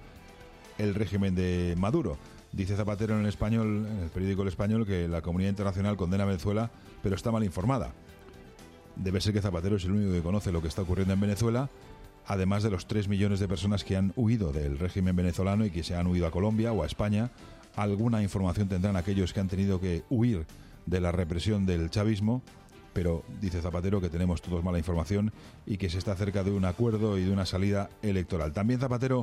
el régimen de Maduro. Dice Zapatero en el Español, en el periódico El Español, que la comunidad internacional condena a Venezuela, pero está mal informada. Debe ser que Zapatero es el único que conoce lo que está ocurriendo en Venezuela, además de los tres millones de personas que han huido del régimen venezolano y que se han huido a Colombia o a España. Alguna información tendrán aquellos que han tenido que huir de la represión del chavismo, pero dice Zapatero que tenemos todos mala información y que se está cerca de un acuerdo y de una salida electoral. También Zapatero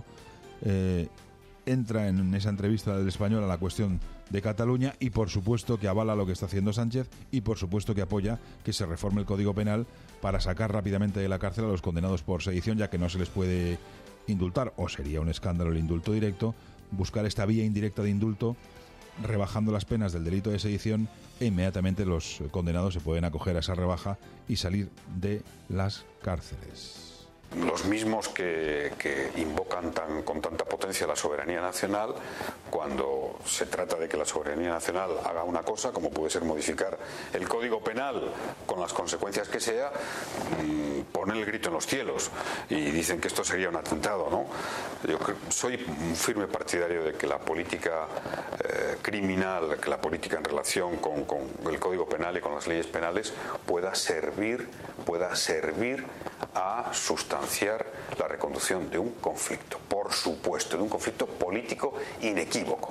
eh, entra en esa entrevista del Español a la cuestión de Cataluña y por supuesto que avala lo que está haciendo Sánchez y por supuesto que apoya que se reforme el Código Penal para sacar rápidamente de la cárcel a los condenados por sedición, ya que no se les puede indultar, o sería un escándalo el indulto directo, buscar esta vía indirecta de indulto, rebajando las penas del delito de sedición, e inmediatamente los condenados se pueden acoger a esa rebaja y salir de las cárceles. Los mismos que, que invocan tan, con tanta potencia la soberanía nacional, cuando se trata de que la soberanía nacional haga una cosa, como puede ser modificar el Código Penal con las consecuencias que sea, mmm, ponen el grito en los cielos y dicen que esto sería un atentado, ¿no? Yo soy un firme partidario de que la política eh, criminal, que la política en relación con, con el Código Penal y con las leyes penales pueda servir, pueda servir a sustanciar la reconducción de un conflicto, por supuesto, de un conflicto político inequívoco.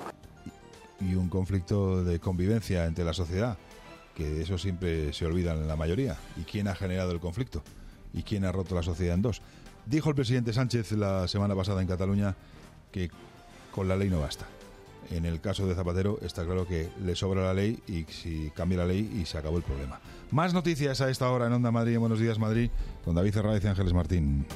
Y un conflicto de convivencia entre la sociedad, que eso siempre se olvida en la mayoría. ¿Y quién ha generado el conflicto? ¿Y quién ha roto la sociedad en dos? Dijo el presidente Sánchez la semana pasada en Cataluña que con la ley no basta. En el caso de Zapatero está claro que le sobra la ley y si cambia la ley y se acabó el problema. Más noticias a esta hora en Onda Madrid, en Buenos Días Madrid, con David Herraiz y Ángeles Martín.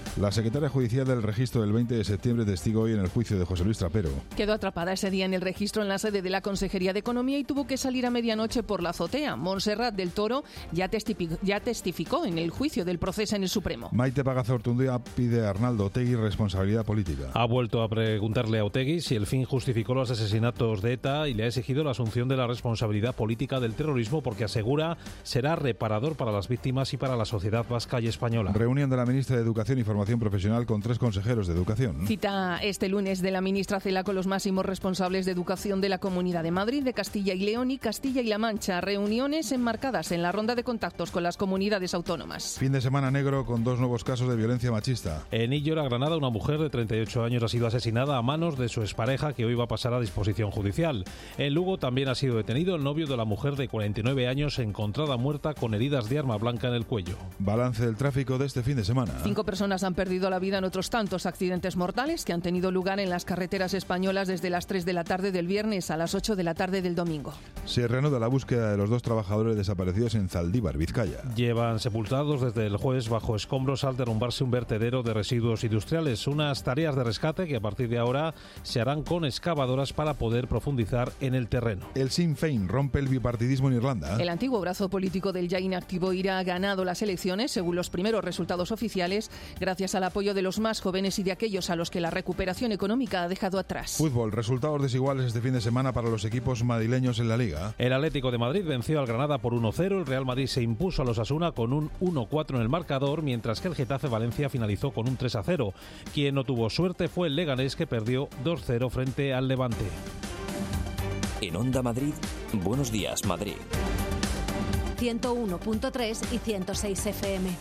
La secretaria judicial del registro del veinte de septiembre testigo hoy en el juicio de José Luis Trapero. Quedó atrapada ese día en el registro en la sede de la Consejería de Economía y tuvo que salir a medianoche por la azotea. Montserrat del Toro ya testificó, ya testificó en el juicio del proceso en el Supremo. Maite Pagazortundía pide a Arnaldo Otegi responsabilidad política. Ha vuelto a preguntarle a Otegi si el fin justificó los asesinatos de ETA y le ha exigido la asunción de la responsabilidad política del terrorismo porque asegura será reparador para las víctimas y para la sociedad vasca y española. Reunión de la ministra de Educación y Formación Profesional con tres consejeros de Educación. Cita este lunes de la ministra Cela con los máximos responsables de educación de la Comunidad de Madrid, de Castilla y León y Castilla y La Mancha. Reuniones enmarcadas en la ronda de contactos con las comunidades autónomas. Fin de semana negro con dos nuevos casos de violencia machista. En Illora, Granada, una mujer de treinta y ocho años ha sido asesinada a manos de su expareja que hoy va a pasar a disposición judicial. En Lugo también ha sido detenido el novio de la mujer de cuarenta y nueve años encontrada muerta con heridas de arma blanca en el cuello. Balance del tráfico de este fin de semana. Cinco personas han perdido la vida en otros tantos accidentes mortales que han tenido lugar en las carreteras españolas desde las tres de la tarde del viernes a las ocho de la tarde del domingo. Se reanuda la búsqueda de los dos trabajadores desaparecidos en Zaldívar, Vizcaya. Llevan sepultados desde el jueves bajo escombros al derrumbarse un vertedero de residuos industriales. Unas tareas de rescate que a partir de ahora se harán con excavadoras para poder profundizar en el terreno. El Sinn Féin rompe el bipartidismo en Irlanda. El antiguo brazo político del ya inactivo I R A ha ganado las elecciones según los primeros resultados oficiales gracias al apoyo de los más jóvenes y de aquellos a los que la recuperación económica ha dejado atrás. Fútbol, resultados desiguales este fin de semana para los equipos madrileños en la Liga. El Atlético de Madrid venció al Granada por uno cero, el Real Madrid se impuso a los Osasuna con un uno cuatro en el marcador, mientras que el Getafe Valencia finalizó con un tres a cero. Quien no tuvo suerte fue el Leganés, que perdió dos cero frente al Levante. En Onda Madrid, Buenos Días Madrid. ciento uno punto tres y ciento seis F M.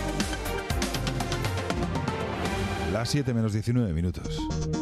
Las siete menos diecinueve minutos.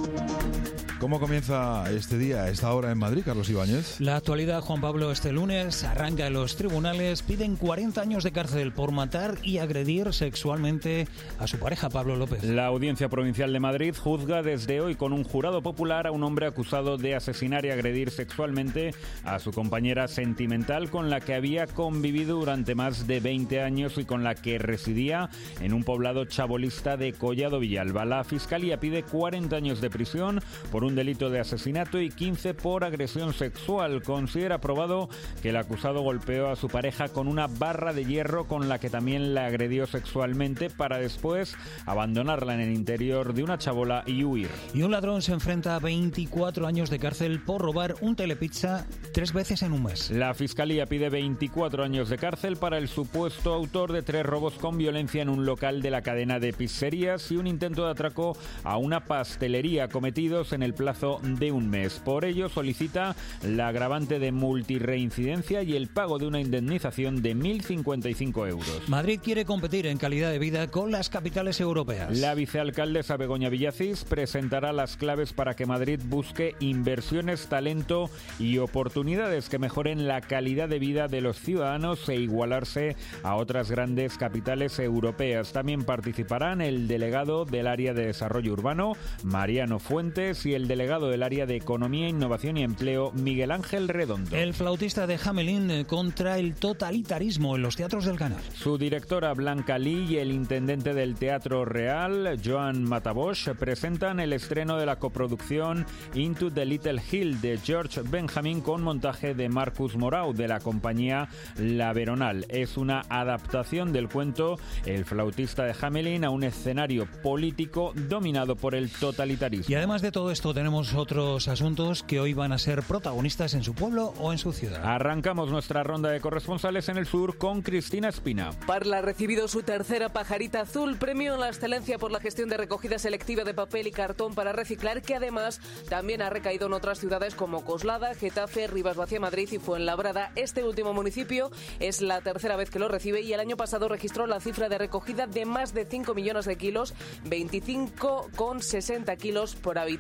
¿Cómo comienza este día, a esta hora en Madrid, Carlos Ibáñez? La actualidad, Juan Pablo, este lunes arranca en los tribunales. Piden cuarenta años de cárcel por matar y agredir sexualmente a su pareja, Pablo López. La Audiencia Provincial de Madrid juzga desde hoy con un jurado popular a un hombre acusado de asesinar y agredir sexualmente a su compañera sentimental con la que había convivido durante más de veinte años y con la que residía en un poblado chabolista de Collado Villalba. La Fiscalía pide cuarenta años de prisión por un delito de asesinato y quince por agresión sexual. Considera probado que el acusado golpeó a su pareja con una barra de hierro con la que también la agredió sexualmente para después abandonarla en el interior de una chabola y huir. Y un ladrón se enfrenta a veinticuatro años de cárcel por robar un telepizza tres veces en un mes. La Fiscalía pide veinticuatro años de cárcel para el supuesto autor de tres robos con violencia en un local de la cadena de pizzerías y un intento de atraco a una pastelería cometidos en el plazo de un mes. Por ello solicita la agravante de multirreincidencia y el pago de una indemnización de mil cincuenta y cinco euros. Madrid quiere competir en calidad de vida con las capitales europeas. La vicealcaldesa Begoña Villacís presentará las claves para que Madrid busque inversiones, talento y oportunidades que mejoren la calidad de vida de los ciudadanos e igualarse a otras grandes capitales europeas. También participarán el delegado del área de desarrollo urbano, Mariano Fuentes, y el delegado del área de Economía, Innovación y Empleo, Miguel Ángel Redondo. El flautista de Hamelin contra el totalitarismo en los teatros del Canal. Su directora Blanca Lee y el intendente del Teatro Real, Joan Matabosch, presentan el estreno de la coproducción Into the Little Hill de George Benjamin con montaje de Marcus Morau de la compañía La Veronal. Es una adaptación del cuento El flautista de Hamelin a un escenario político dominado por el totalitarismo. Y además de todo esto tenemos otros asuntos que hoy van a ser protagonistas en su pueblo o en su ciudad. Arrancamos nuestra ronda de corresponsales en el sur con Cristina Espina. Parla ha recibido su tercera pajarita azul, premio en la excelencia por la gestión de recogida selectiva de papel y cartón para reciclar, que además también ha recaído en otras ciudades como Coslada, Getafe, Rivas Vacia, Madrid y Fuenlabrada. Este último municipio es la tercera vez que lo recibe y el año pasado registró la cifra de recogida de más de cinco millones de kilos, veinticinco coma sesenta kilos por habitante.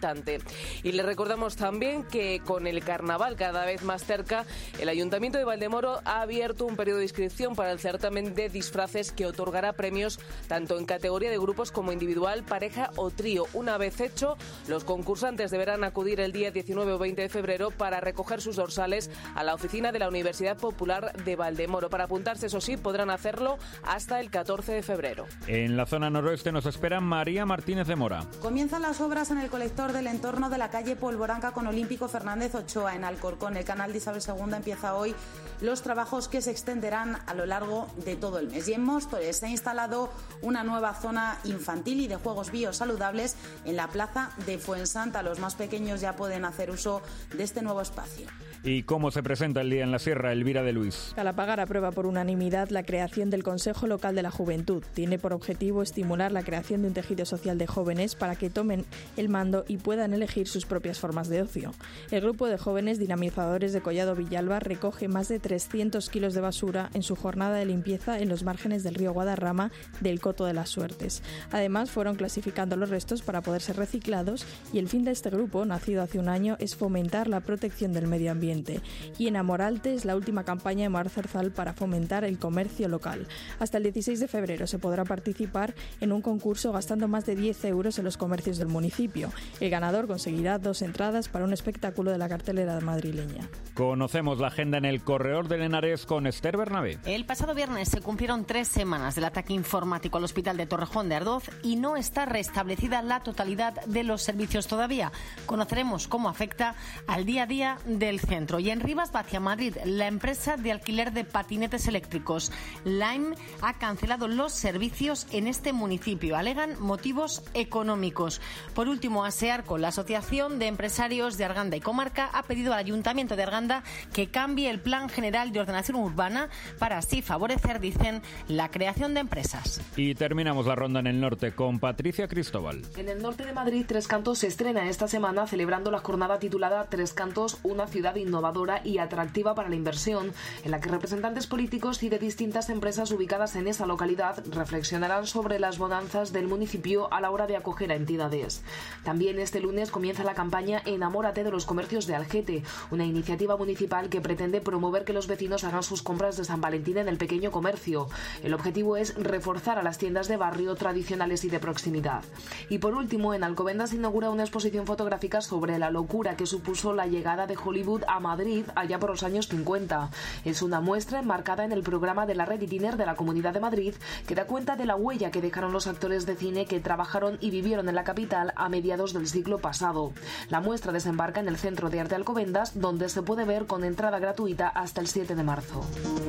Y le recordamos también que con el carnaval cada vez más cerca, el Ayuntamiento de Valdemoro ha abierto un periodo de inscripción para el certamen de disfraces que otorgará premios tanto en categoría de grupos como individual, pareja o trío. Una vez hecho, los concursantes deberán acudir el día diecinueve o veinte de febrero para recoger sus dorsales a la oficina de la Universidad Popular de Valdemoro. Para apuntarse, eso sí, podrán hacerlo hasta el catorce de febrero. En la zona noroeste nos espera María Martínez de Mora. Comienzan las obras en el colector del entorno de la calle Polvoranca con Olímpico Fernández Ochoa en Alcorcón. El canal de Isabel segunda empieza hoy los trabajos que se extenderán a lo largo de todo el mes. Y en Móstoles se ha instalado una nueva zona infantil y de juegos biosaludables en la plaza de Fuensanta. Los más pequeños ya pueden hacer uso de este nuevo espacio. ¿Y cómo se presenta el día en la Sierra, Elvira de Luis? Calapagar aprueba por unanimidad la creación del Consejo Local de la Juventud. Tiene por objetivo estimular la creación de un tejido social de jóvenes para que tomen el mando y puedan elegir sus propias formas de ocio. El grupo de jóvenes dinamizadores de Collado Villalba recoge más de trescientos kilos de basura en su jornada de limpieza en los márgenes del río Guadarrama del Coto de las Suertes. Además, fueron clasificando los restos para poder ser reciclados y el fin de este grupo, nacido hace un año, es fomentar la protección del medio ambiente. Y en Amoralte es la última campaña de Mar Zarzal para fomentar el comercio local. Hasta el dieciséis de febrero se podrá participar en un concurso gastando más de diez euros en los comercios del municipio. El ganador conseguirá dos entradas para un espectáculo de la cartelera madrileña. Conocemos la agenda en el Corredor del Henares con Esther Bernabé. El pasado viernes se cumplieron tres semanas del ataque informático al hospital de Torrejón de Ardoz y no está restablecida la totalidad de los servicios todavía. Conoceremos cómo afecta al día a día del centro. Y en Rivas Vacia Madrid, la empresa de alquiler de patinetes eléctricos Lime ha cancelado los servicios en este municipio. Alegan motivos económicos. Por último, Asearco, la Asociación de Empresarios de Arganda y Comarca, ha pedido al Ayuntamiento de Arganda que cambie el Plan General de Ordenación Urbana para así favorecer, dicen, la creación de empresas. Y terminamos la ronda en el norte con Patricia Cristóbal. En el norte de Madrid, Tres Cantos se estrena esta semana celebrando la jornada titulada Tres Cantos, una ciudad innovadora innovadora y atractiva para la inversión, en la que representantes políticos y de distintas empresas ubicadas en esa localidad reflexionarán sobre las bonanzas del municipio a la hora de acoger a entidades. También este lunes comienza la campaña Enamórate de los comercios de Algete, una iniciativa municipal que pretende promover que los vecinos hagan sus compras de San Valentín en el pequeño comercio. El objetivo es reforzar a las tiendas de barrio tradicionales y de proximidad. Y por último, en Alcobendas se inaugura una exposición fotográfica sobre la locura que supuso la llegada de Hollywood a Madrid allá por los años cincuenta. Es una muestra enmarcada en el programa de la Red Itiner de la Comunidad de Madrid que da cuenta de la huella que dejaron los actores de cine que trabajaron y vivieron en la capital a mediados del siglo pasado. La muestra desembarca en el Centro de Arte Alcobendas, donde se puede ver con entrada gratuita hasta el siete de marzo.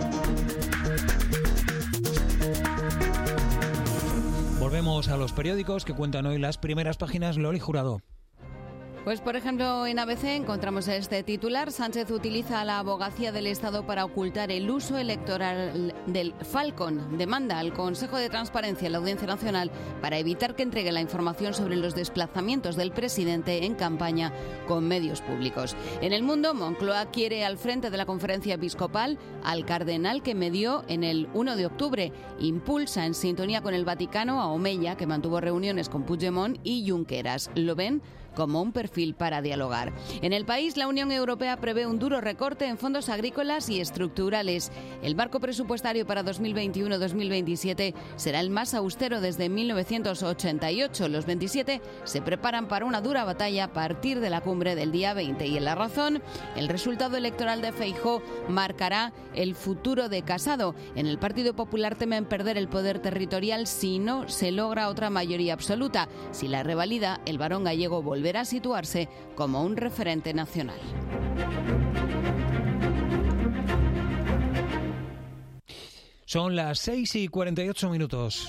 Volvemos a los periódicos que cuentan hoy las primeras páginas. Loli Jurado. Pues, por ejemplo, en A B C encontramos este titular: Sánchez utiliza la abogacía del Estado para ocultar el uso electoral del Falcon. Demanda al Consejo de Transparencia en la Audiencia Nacional para evitar que entregue la información sobre los desplazamientos del presidente en campaña con medios públicos. En El Mundo, Moncloa quiere al frente de la conferencia episcopal al cardenal que medió en el uno de octubre. Impulsa en sintonía con el Vaticano a Omeya, que mantuvo reuniones con Puigdemont y Junqueras. Lo ven como un perfil para dialogar. En El País, la Unión Europea prevé un duro recorte en fondos agrícolas y estructurales. El marco presupuestario para dos mil veintiuno dos mil veintisiete será el más austero desde mil novecientos ochenta y ocho. Los veintisiete se preparan para una dura batalla a partir de la cumbre del día veinte. Y en La Razón, el resultado electoral de Feijóo marcará el futuro de Casado. En el Partido Popular temen perder el poder territorial si no se logra otra mayoría absoluta. Si la revalida, el varón gallego volverá a situarse como un referente nacional. Son las seis y cuarenta y ocho minutos.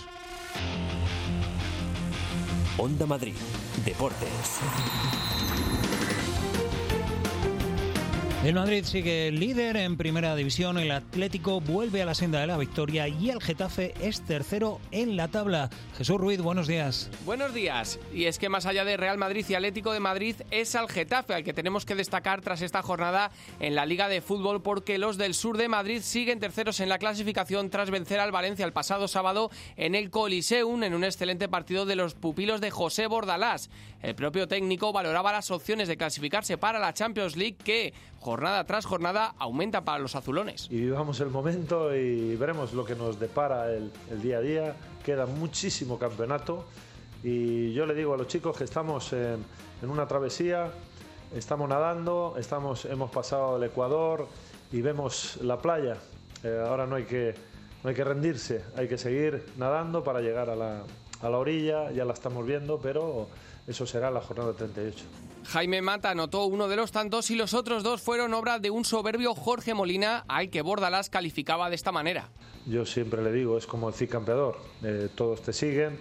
Onda Madrid, Deportes. El Madrid sigue líder en primera división, el Atlético vuelve a la senda de la victoria y el Getafe es tercero en la tabla. Jesús Ruiz, buenos días. Buenos días. Y es que más allá de Real Madrid y Atlético de Madrid es al Getafe al que tenemos que destacar tras esta jornada en la Liga de Fútbol, porque los del sur de Madrid siguen terceros en la clasificación tras vencer al Valencia el pasado sábado en el Coliseum en un excelente partido de los pupilos de José Bordalás. El propio técnico valoraba las opciones de clasificarse para la Champions League que, jornada tras jornada, aumenta para los azulones. Y vivamos el momento y veremos lo que nos depara el, el día a día. Queda muchísimo campeonato y yo le digo a los chicos que estamos en, en una travesía, estamos nadando, estamos, hemos pasado el Ecuador y vemos la playa. Eh, ahora no hay que, no hay que rendirse, hay que seguir nadando para llegar a la, a la orilla, ya la estamos viendo, pero eso será la jornada treinta y ocho. Jaime Mata anotó uno de los tantos y los otros dos fueron obra de un soberbio Jorge Molina al que Bordalás calificaba de esta manera. Yo siempre le digo, es como el cicampeador, eh, todos te siguen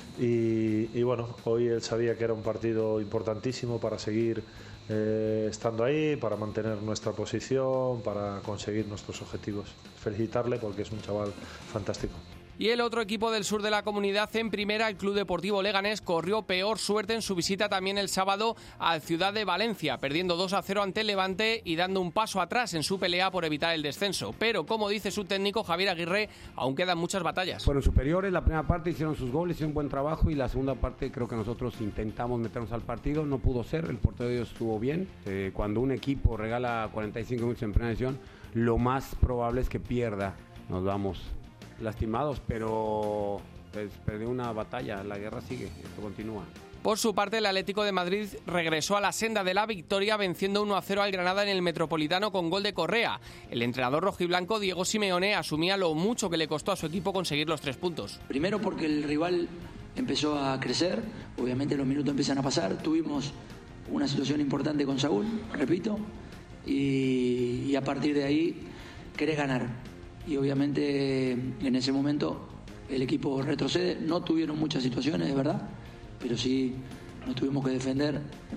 y, y bueno, hoy él sabía que era un partido importantísimo para seguir eh, estando ahí, para mantener nuestra posición, para conseguir nuestros objetivos. Felicitarle porque es un chaval fantástico. Y el otro equipo del sur de la comunidad en primera, el Club Deportivo Leganés, corrió peor suerte en su visita también el sábado al Ciudad de Valencia, perdiendo dos a cero ante el Levante y dando un paso atrás en su pelea por evitar el descenso. Pero, como dice su técnico Javier Aguirre, aún quedan muchas batallas. Fueron superiores, la primera parte hicieron sus goles, hicieron un buen trabajo y la segunda parte creo que nosotros intentamos meternos al partido, no pudo ser, el portero de ellos estuvo bien. Eh, cuando un equipo regala cuarenta y cinco minutos en primera división, lo más probable es que pierda, nos vamos lastimados, pero pues, perdió una batalla, la guerra sigue, esto continúa. Por su parte, el Atlético de Madrid regresó a la senda de la victoria venciendo uno a cero al Granada en el Metropolitano con gol de Correa. El entrenador rojiblanco Diego Simeone asumía lo mucho que le costó a su equipo conseguir los tres puntos. Primero porque el rival empezó a crecer, obviamente los minutos empiezan a pasar, tuvimos una situación importante con Saúl, repito, y, y a partir de ahí querés ganar. Y obviamente en ese momento el equipo retrocede, no tuvieron muchas situaciones, es verdad, pero sí nos tuvimos que defender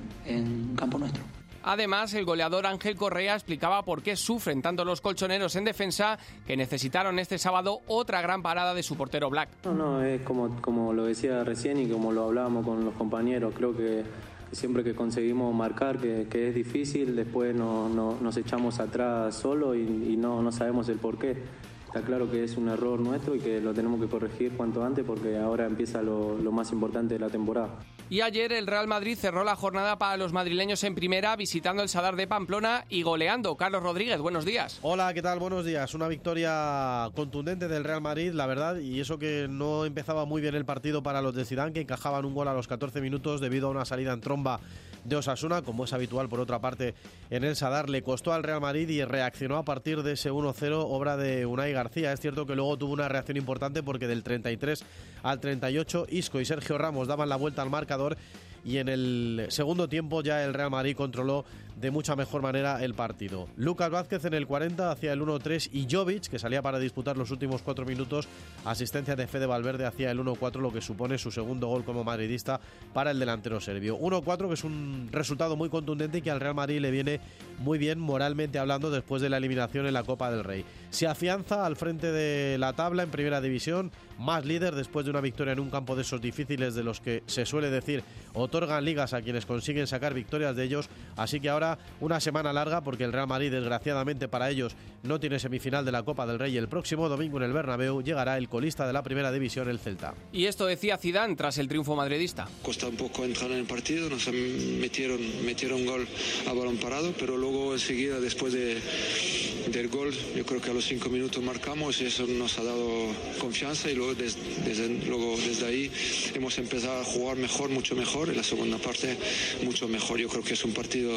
en campo nuestro. Además, el goleador Ángel Correa explicaba por qué sufren tanto los colchoneros en defensa, que necesitaron este sábado otra gran parada de su portero Black. No, no, es como, como lo decía recién y como lo hablábamos con los compañeros, creo que siempre que conseguimos marcar, que, que es difícil, después no, no, nos echamos atrás solo y, y no, no sabemos el por qué. Está claro que es un error nuestro y que lo tenemos que corregir cuanto antes porque ahora empieza lo, lo más importante de la temporada. Y ayer el Real Madrid cerró la jornada para los madrileños en primera, visitando el Sadar de Pamplona y goleando. Carlos Rodríguez, buenos días. Hola, ¿qué tal? Buenos días. Una victoria contundente del Real Madrid, la verdad, y eso que no empezaba muy bien el partido para los de Zidane, que encajaban un gol a los catorce minutos debido a una salida en tromba de Osasuna, como es habitual por otra parte en el Sadar. Le costó al Real Madrid y reaccionó a partir de ese uno cero, obra de Unai García. Es cierto que luego tuvo una reacción importante porque del treinta y tres al treinta y ocho Isco y Sergio Ramos daban la vuelta al marcador y en el segundo tiempo ya el Real Madrid controló de mucha mejor manera el partido. Lucas Vázquez en el cuarenta hacía el uno tres y Jovic, que salía para disputar los últimos cuatro minutos, asistencia de Fede Valverde, hacía el uno cuatro, lo que supone su segundo gol como madridista para el delantero serbio. uno cuatro, que es un resultado muy contundente y que al Real Madrid le viene muy bien moralmente hablando después de la eliminación en la Copa del Rey. Se afianza al frente de la tabla en primera división, más líder después de una victoria en un campo de esos difíciles de los que se suele decir otorgan ligas a quienes consiguen sacar victorias de ellos, así que ahora una semana larga porque el Real Madrid, desgraciadamente para ellos, no tiene semifinal de la Copa del Rey. El próximo domingo en el Bernabéu llegará el colista de la primera división, el Celta. Y esto decía Zidane tras el triunfo madridista. Cuesta un poco entrar en el partido, nos metieron, metieron gol a balón parado, pero luego enseguida después de, del gol, yo creo que a los cinco minutos marcamos y eso nos ha dado confianza y luego desde, desde, luego desde ahí hemos empezado a jugar mejor, mucho mejor, en la segunda parte mucho mejor. Yo creo que es un partido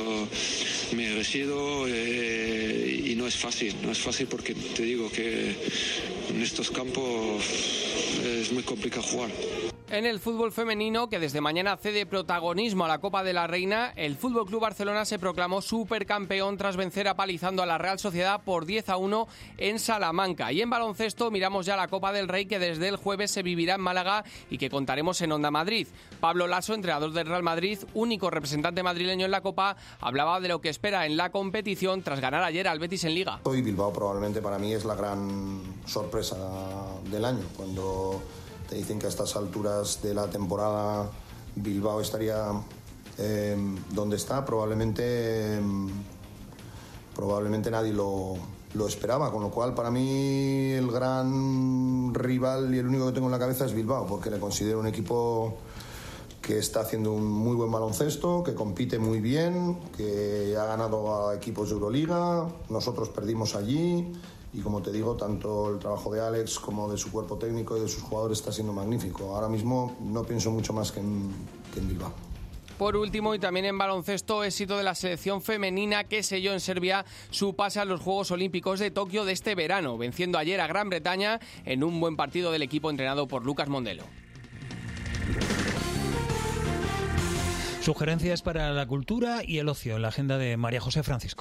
merecido eh, y no es fácil, no es fácil porque te digo que en estos campos es muy complicado jugar. En el fútbol femenino, que desde mañana cede protagonismo a la Copa de la Reina, el F C Barcelona se proclamó supercampeón tras vencer apalizando a la Real Sociedad por diez a uno en Salamanca. Y en baloncesto miramos ya la Copa del Rey, que desde el jueves se vivirá en Málaga y que contaremos en Onda Madrid. Pablo Laso, entrenador del Real Madrid, único representante madrileño en la Copa, hablaba de lo que espera en la competición tras ganar ayer al Betis en Liga. Hoy Bilbao probablemente para mí es la gran sorpresa del año. Cuando te dicen que a estas alturas de la temporada Bilbao estaría eh, donde está, probablemente, eh, probablemente nadie lo, lo esperaba, con lo cual para mí el gran rival y el único que tengo en la cabeza es Bilbao, porque le considero un equipo que está haciendo un muy buen baloncesto, que compite muy bien, que ha ganado a equipos de Euroliga, nosotros perdimos allí. Y como te digo, tanto el trabajo de Alex como de su cuerpo técnico y de sus jugadores está siendo magnífico. Ahora mismo no pienso mucho más que en, que en Bilbao. Por último, y también en baloncesto, éxito de la selección femenina que selló en Serbia su pase a los Juegos Olímpicos de Tokio de este verano, venciendo ayer a Gran Bretaña en un buen partido del equipo entrenado por Lucas Mondelo. Sugerencias para la cultura y el ocio en la agenda de María José Francisco.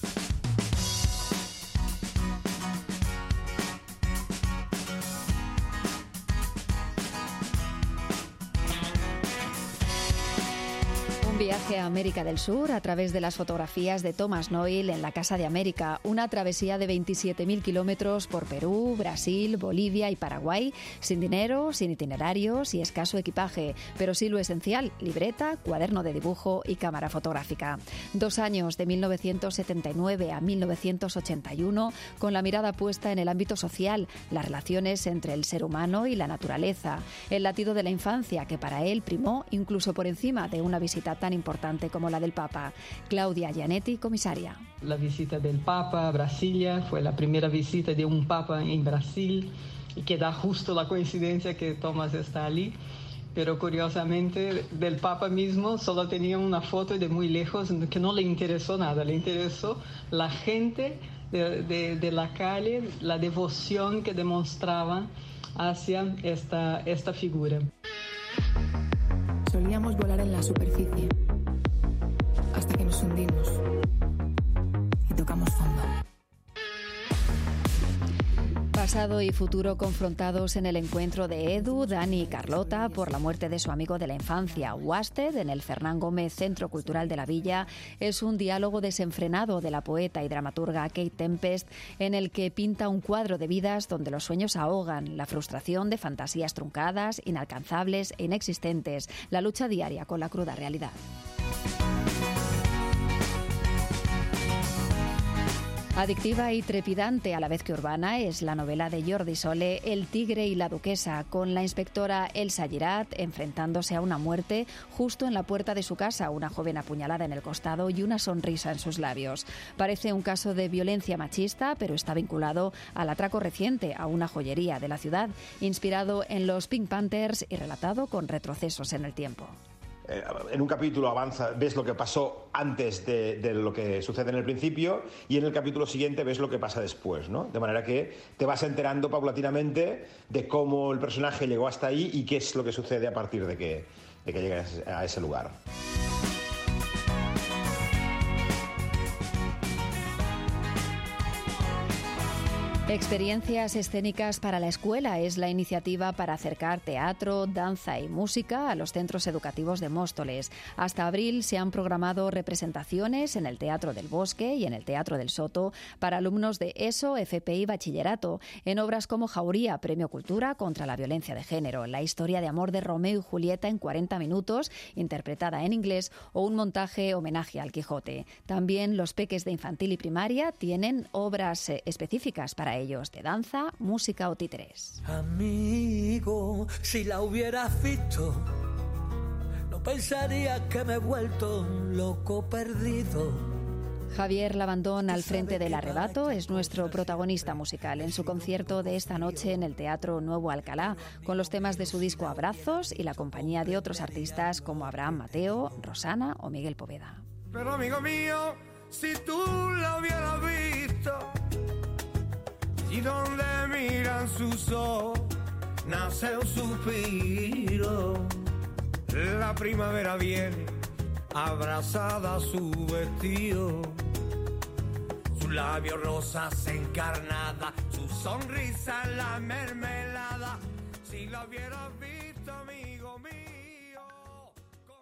Viaje a América del Sur a través de las fotografías de Thomas Noil en la Casa de América. Una travesía de veintisiete mil kilómetros por Perú, Brasil, Bolivia y Paraguay, sin dinero, sin itinerarios y escaso equipaje, pero sí lo esencial: libreta, cuaderno de dibujo y cámara fotográfica. Dos años, de mil novecientos setenta y nueve a mil novecientos ochenta y uno, con la mirada puesta en el ámbito social, las relaciones entre el ser humano y la naturaleza, el latido de la infancia que para él primó incluso por encima de una visita tan importante como la del Papa. Claudia Gianetti, comisaria. La visita del Papa a Brasilia fue la primera visita de un Papa en Brasil y que da justo la coincidencia que Tomás está allí. Pero curiosamente del Papa mismo solo tenía una foto de muy lejos que no le interesó nada, le interesó la gente de, de, de la calle, la devoción que demostraban hacia esta, esta figura. Solíamos volar en la superficie hasta que nos hundimos y tocamos fondo. Pasado y futuro confrontados en el encuentro de Edu, Dani y Carlota por la muerte de su amigo de la infancia. Wasted, en el Fernán Gómez Centro Cultural de la Villa, es un diálogo desenfrenado de la poeta y dramaturga Kate Tempest, en el que pinta un cuadro de vidas donde los sueños ahogan, la frustración de fantasías truncadas, inalcanzables e inexistentes, la lucha diaria con la cruda realidad. Adictiva y trepidante a la vez que urbana es la novela de Jordi Sole, El tigre y la duquesa, con la inspectora Elsa Girat enfrentándose a una muerte justo en la puerta de su casa, una joven apuñalada en el costado y una sonrisa en sus labios. Parece un caso de violencia machista, pero está vinculado al atraco reciente a una joyería de la ciudad, inspirado en los Pink Panthers y relatado con retrocesos en el tiempo. En un capítulo avanza, ves lo que pasó antes de, de lo que sucede en el principio, y en el capítulo siguiente ves lo que pasa después, ¿no? De manera que te vas enterando paulatinamente de cómo el personaje llegó hasta ahí y qué es lo que sucede a partir de que, de que llega a ese lugar. Experiencias escénicas para la escuela es la iniciativa para acercar teatro, danza y música a los centros educativos de Móstoles. Hasta abril se han programado representaciones en el Teatro del Bosque y en el Teatro del Soto para alumnos de ESO, F P y Bachillerato, en obras como Jauría, Premio Cultura contra la Violencia de Género, la historia de amor de Romeo y Julieta en cuarenta minutos, interpretada en inglés, o un montaje homenaje al Quijote. También los peques de infantil y primaria tienen obras eh, específicas para ellos, de danza, música o títeres. Amigo, si la hubieras visto, no pensarías que me he vuelto un loco perdido. Javier Labandón, al frente del Arrebato, es nuestro protagonista musical en su concierto de esta noche en el Teatro Nuevo Alcalá, con los temas de su disco Abrazos y la compañía de otros artistas como Abraham Mateo, Rosana o Miguel Poveda. Pero amigo mío, si tú la hubieras visto, y donde miran sus ojos nace un suspiro. La primavera viene, abrazada a su vestido. Sus labios rosas encarnada, su sonrisa en la mermelada. Si lo hubieras visto.